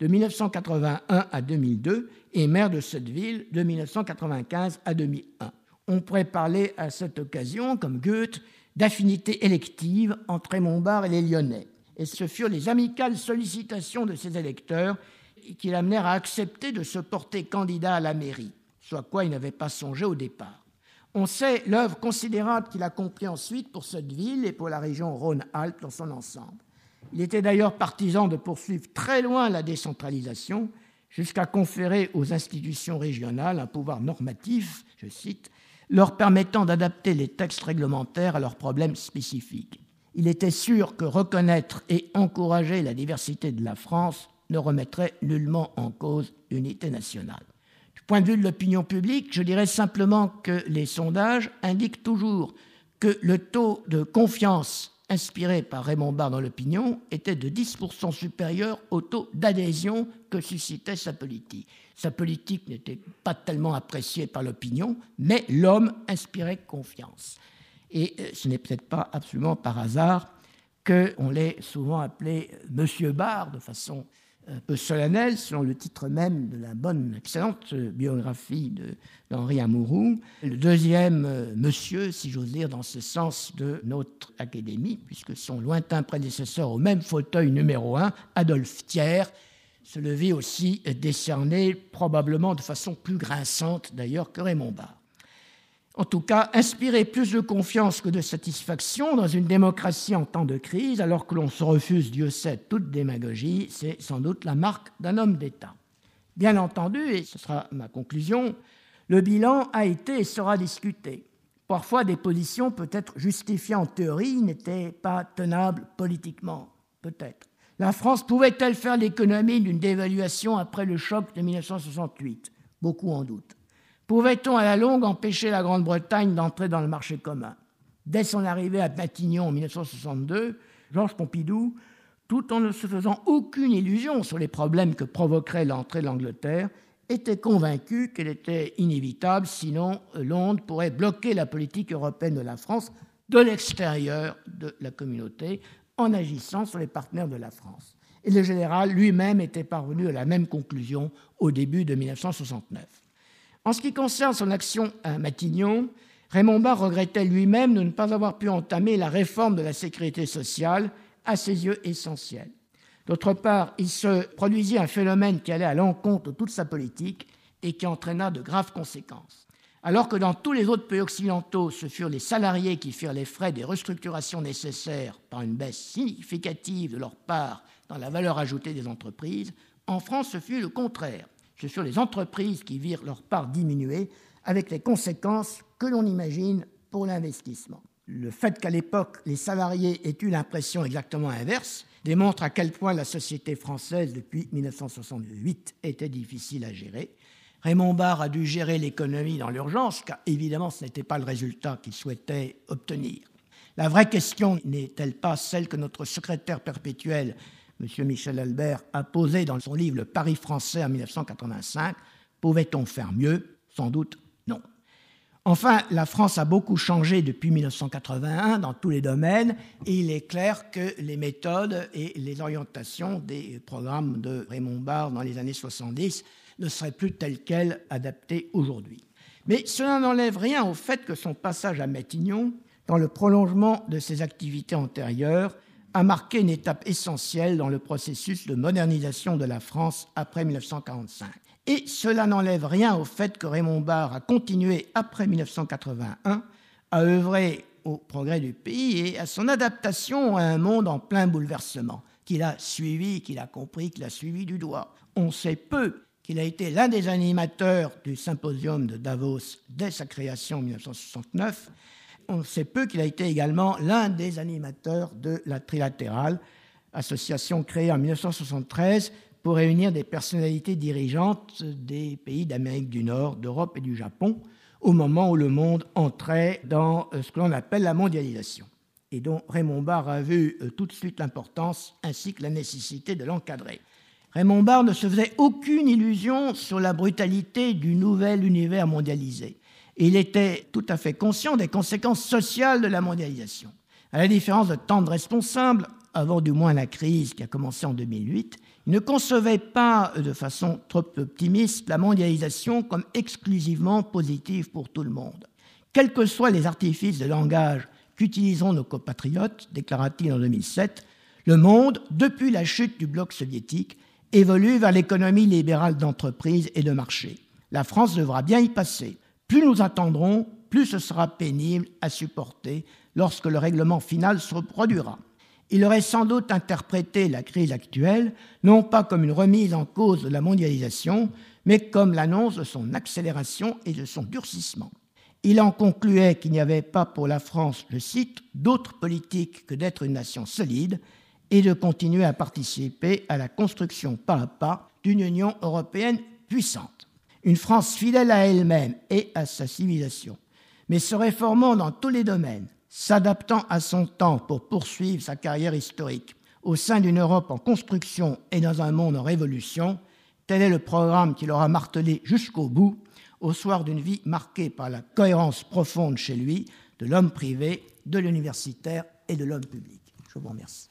de mille neuf cent quatre-vingt-un à deux mille deux et maire de cette ville de mille neuf cent quatre-vingt-quinze à deux mille un. On pourrait parler à cette occasion, comme Goethe, d'affinité élective entre Raymond Barre et les Lyonnais. Et ce furent les amicales sollicitations de ses électeurs qui l'amenèrent à accepter de se porter candidat à la mairie, ce à quoi il n'avait pas songé au départ. On sait l'œuvre considérable qu'il accomplit ensuite pour cette ville et pour la région Rhône-Alpes dans son ensemble. Il était d'ailleurs partisan de poursuivre très loin la décentralisation, jusqu'à conférer aux institutions régionales un pouvoir normatif, je cite, leur permettant d'adapter les textes réglementaires à leurs problèmes spécifiques. Il était sûr que reconnaître et encourager la diversité de la France ne remettrait nullement en cause l'unité nationale. Du point de vue de l'opinion publique, je dirais simplement que les sondages indiquent toujours que le taux de confiance inspiré par Raymond Barre dans l'opinion était de dix pour cent supérieur au taux d'adhésion que suscitait sa politique. Sa politique n'était pas tellement appréciée par l'opinion, mais l'homme inspirait confiance. Et ce n'est peut-être pas absolument par hasard qu'on l'ait souvent appelé Monsieur Barre, de façon un peu solennelle, selon le titre même de la bonne, excellente biographie de, d'Henri Amouroux. Le deuxième euh, monsieur, si j'ose dire, dans ce sens de notre académie, puisque son lointain prédécesseur au même fauteuil numéro un, Adolphe Thiers, se le vit aussi décerné, probablement de façon plus grinçante d'ailleurs que Raymond Barre. En tout cas, inspirer plus de confiance que de satisfaction dans une démocratie en temps de crise, alors que l'on se refuse, Dieu sait, toute démagogie, c'est sans doute la marque d'un homme d'État. Bien entendu, et ce sera ma conclusion, le bilan a été et sera discuté. Parfois, des positions peut-être justifiées en théorie n'étaient pas tenables politiquement, peut-être. La France pouvait-elle faire l'économie d'une dévaluation après le choc de mille neuf cent soixante-huit ? Beaucoup en doutent. Pouvait-on à la longue empêcher la Grande-Bretagne d'entrer dans le marché commun ? Dès son arrivée à Matignon en mille neuf cent soixante-deux, Georges Pompidou, tout en ne se faisant aucune illusion sur les problèmes que provoquerait l'entrée de l'Angleterre, était convaincu qu'elle était inévitable, sinon Londres pourrait bloquer la politique européenne de la France de l'extérieur de la communauté en agissant sur les partenaires de la France. Et le général lui-même était parvenu à la même conclusion au début de mille neuf cent soixante-neuf. En ce qui concerne son action à Matignon, Raymond Barre regrettait lui-même de ne pas avoir pu entamer la réforme de la sécurité sociale, à ses yeux essentielle. D'autre part, il se produisit un phénomène qui allait à l'encontre de toute sa politique et qui entraîna de graves conséquences. Alors que dans tous les autres pays occidentaux, ce furent les salariés qui firent les frais des restructurations nécessaires par une baisse significative de leur part dans la valeur ajoutée des entreprises, en France, ce fut le contraire. Ce sont les entreprises qui virent leur part diminuer avec les conséquences que l'on imagine pour l'investissement. Le fait qu'à l'époque, les salariés aient eu l'impression exactement inverse démontre à quel point la société française, depuis mille neuf cent soixante-huit, était difficile à gérer. Raymond Barre a dû gérer l'économie dans l'urgence, car évidemment, ce n'était pas le résultat qu'il souhaitait obtenir. La vraie question n'est-elle pas celle que notre secrétaire perpétuel, M. Michel Albert, a posée dans son livre « Le Paris français » en mille neuf cent quatre-vingt-cinq. Pouvait-on faire mieux ? Sans doute non. Enfin, la France a beaucoup changé depuis mille neuf cent quatre-vingt-un dans tous les domaines et il est clair que les méthodes et les orientations des programmes de Raymond Barre dans les années soixante-dix ne seraient plus telles quelles adaptées aujourd'hui. Mais cela n'enlève rien au fait que son passage à Matignon, dans le prolongement de ses activités antérieures, a marqué une étape essentielle dans le processus de modernisation de la France après mille neuf cent quarante-cinq. Et cela n'enlève rien au fait que Raymond Barre a continué après mille neuf cent quatre-vingt-un à œuvrer au progrès du pays et à son adaptation à un monde en plein bouleversement, qu'il a suivi, qu'il a compris, qu'il a suivi du doigt. On sait peu qu'il a été l'un des animateurs du symposium de Davos dès sa création en mille neuf cent soixante-neuf. On sait peu qu'il a été également l'un des animateurs de la Trilatérale, association créée en mille neuf cent soixante-treize pour réunir des personnalités dirigeantes des pays d'Amérique du Nord, d'Europe et du Japon, au moment où le monde entrait dans ce que l'on appelle la mondialisation, et dont Raymond Barre a vu tout de suite l'importance ainsi que la nécessité de l'encadrer. Raymond Barre ne se faisait aucune illusion sur la brutalité du nouvel univers mondialisé. Et il était tout à fait conscient des conséquences sociales de la mondialisation. À la différence de tant de responsables, avant du moins la crise qui a commencé en deux mille huit, il ne concevait pas de façon trop optimiste la mondialisation comme exclusivement positive pour tout le monde. Quels que soient les artifices de langage qu'utiliseront nos compatriotes, déclara-t-il en deux mille sept, le monde, depuis la chute du bloc soviétique, évolue vers l'économie libérale d'entreprise et de marché. La France devra bien y passer. Plus nous attendrons, plus ce sera pénible à supporter lorsque le règlement final se reproduira. Il aurait sans doute interprété la crise actuelle non pas comme une remise en cause de la mondialisation, mais comme l'annonce de son accélération et de son durcissement. Il en concluait qu'il n'y avait pas pour la France, je cite, d'autre politique que d'être une nation solide et de continuer à participer à la construction pas à pas d'une Union européenne puissante. Une France fidèle à elle-même et à sa civilisation, mais se réformant dans tous les domaines, s'adaptant à son temps pour poursuivre sa carrière historique, au sein d'une Europe en construction et dans un monde en révolution, tel est le programme qu'il aura martelé jusqu'au bout, au soir d'une vie marquée par la cohérence profonde chez lui de l'homme privé, de l'universitaire et de l'homme public. Je vous remercie.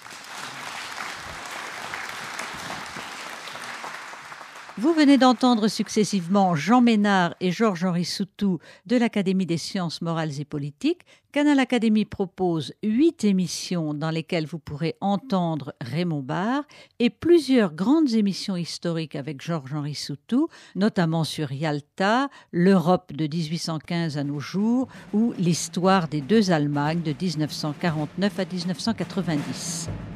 Vous venez d'entendre successivement Jean Ménard et Georges-Henri Soutou de l'Académie des sciences morales et politiques. Canal Académie propose huit émissions dans lesquelles vous pourrez entendre Raymond Barre et plusieurs grandes émissions historiques avec Georges-Henri Soutou, notamment sur Yalta, l'Europe de dix-huit cent quinze à nos jours ou l'histoire des deux Allemagnes de dix-neuf cent quarante-neuf à dix-neuf cent quatre-vingt-dix.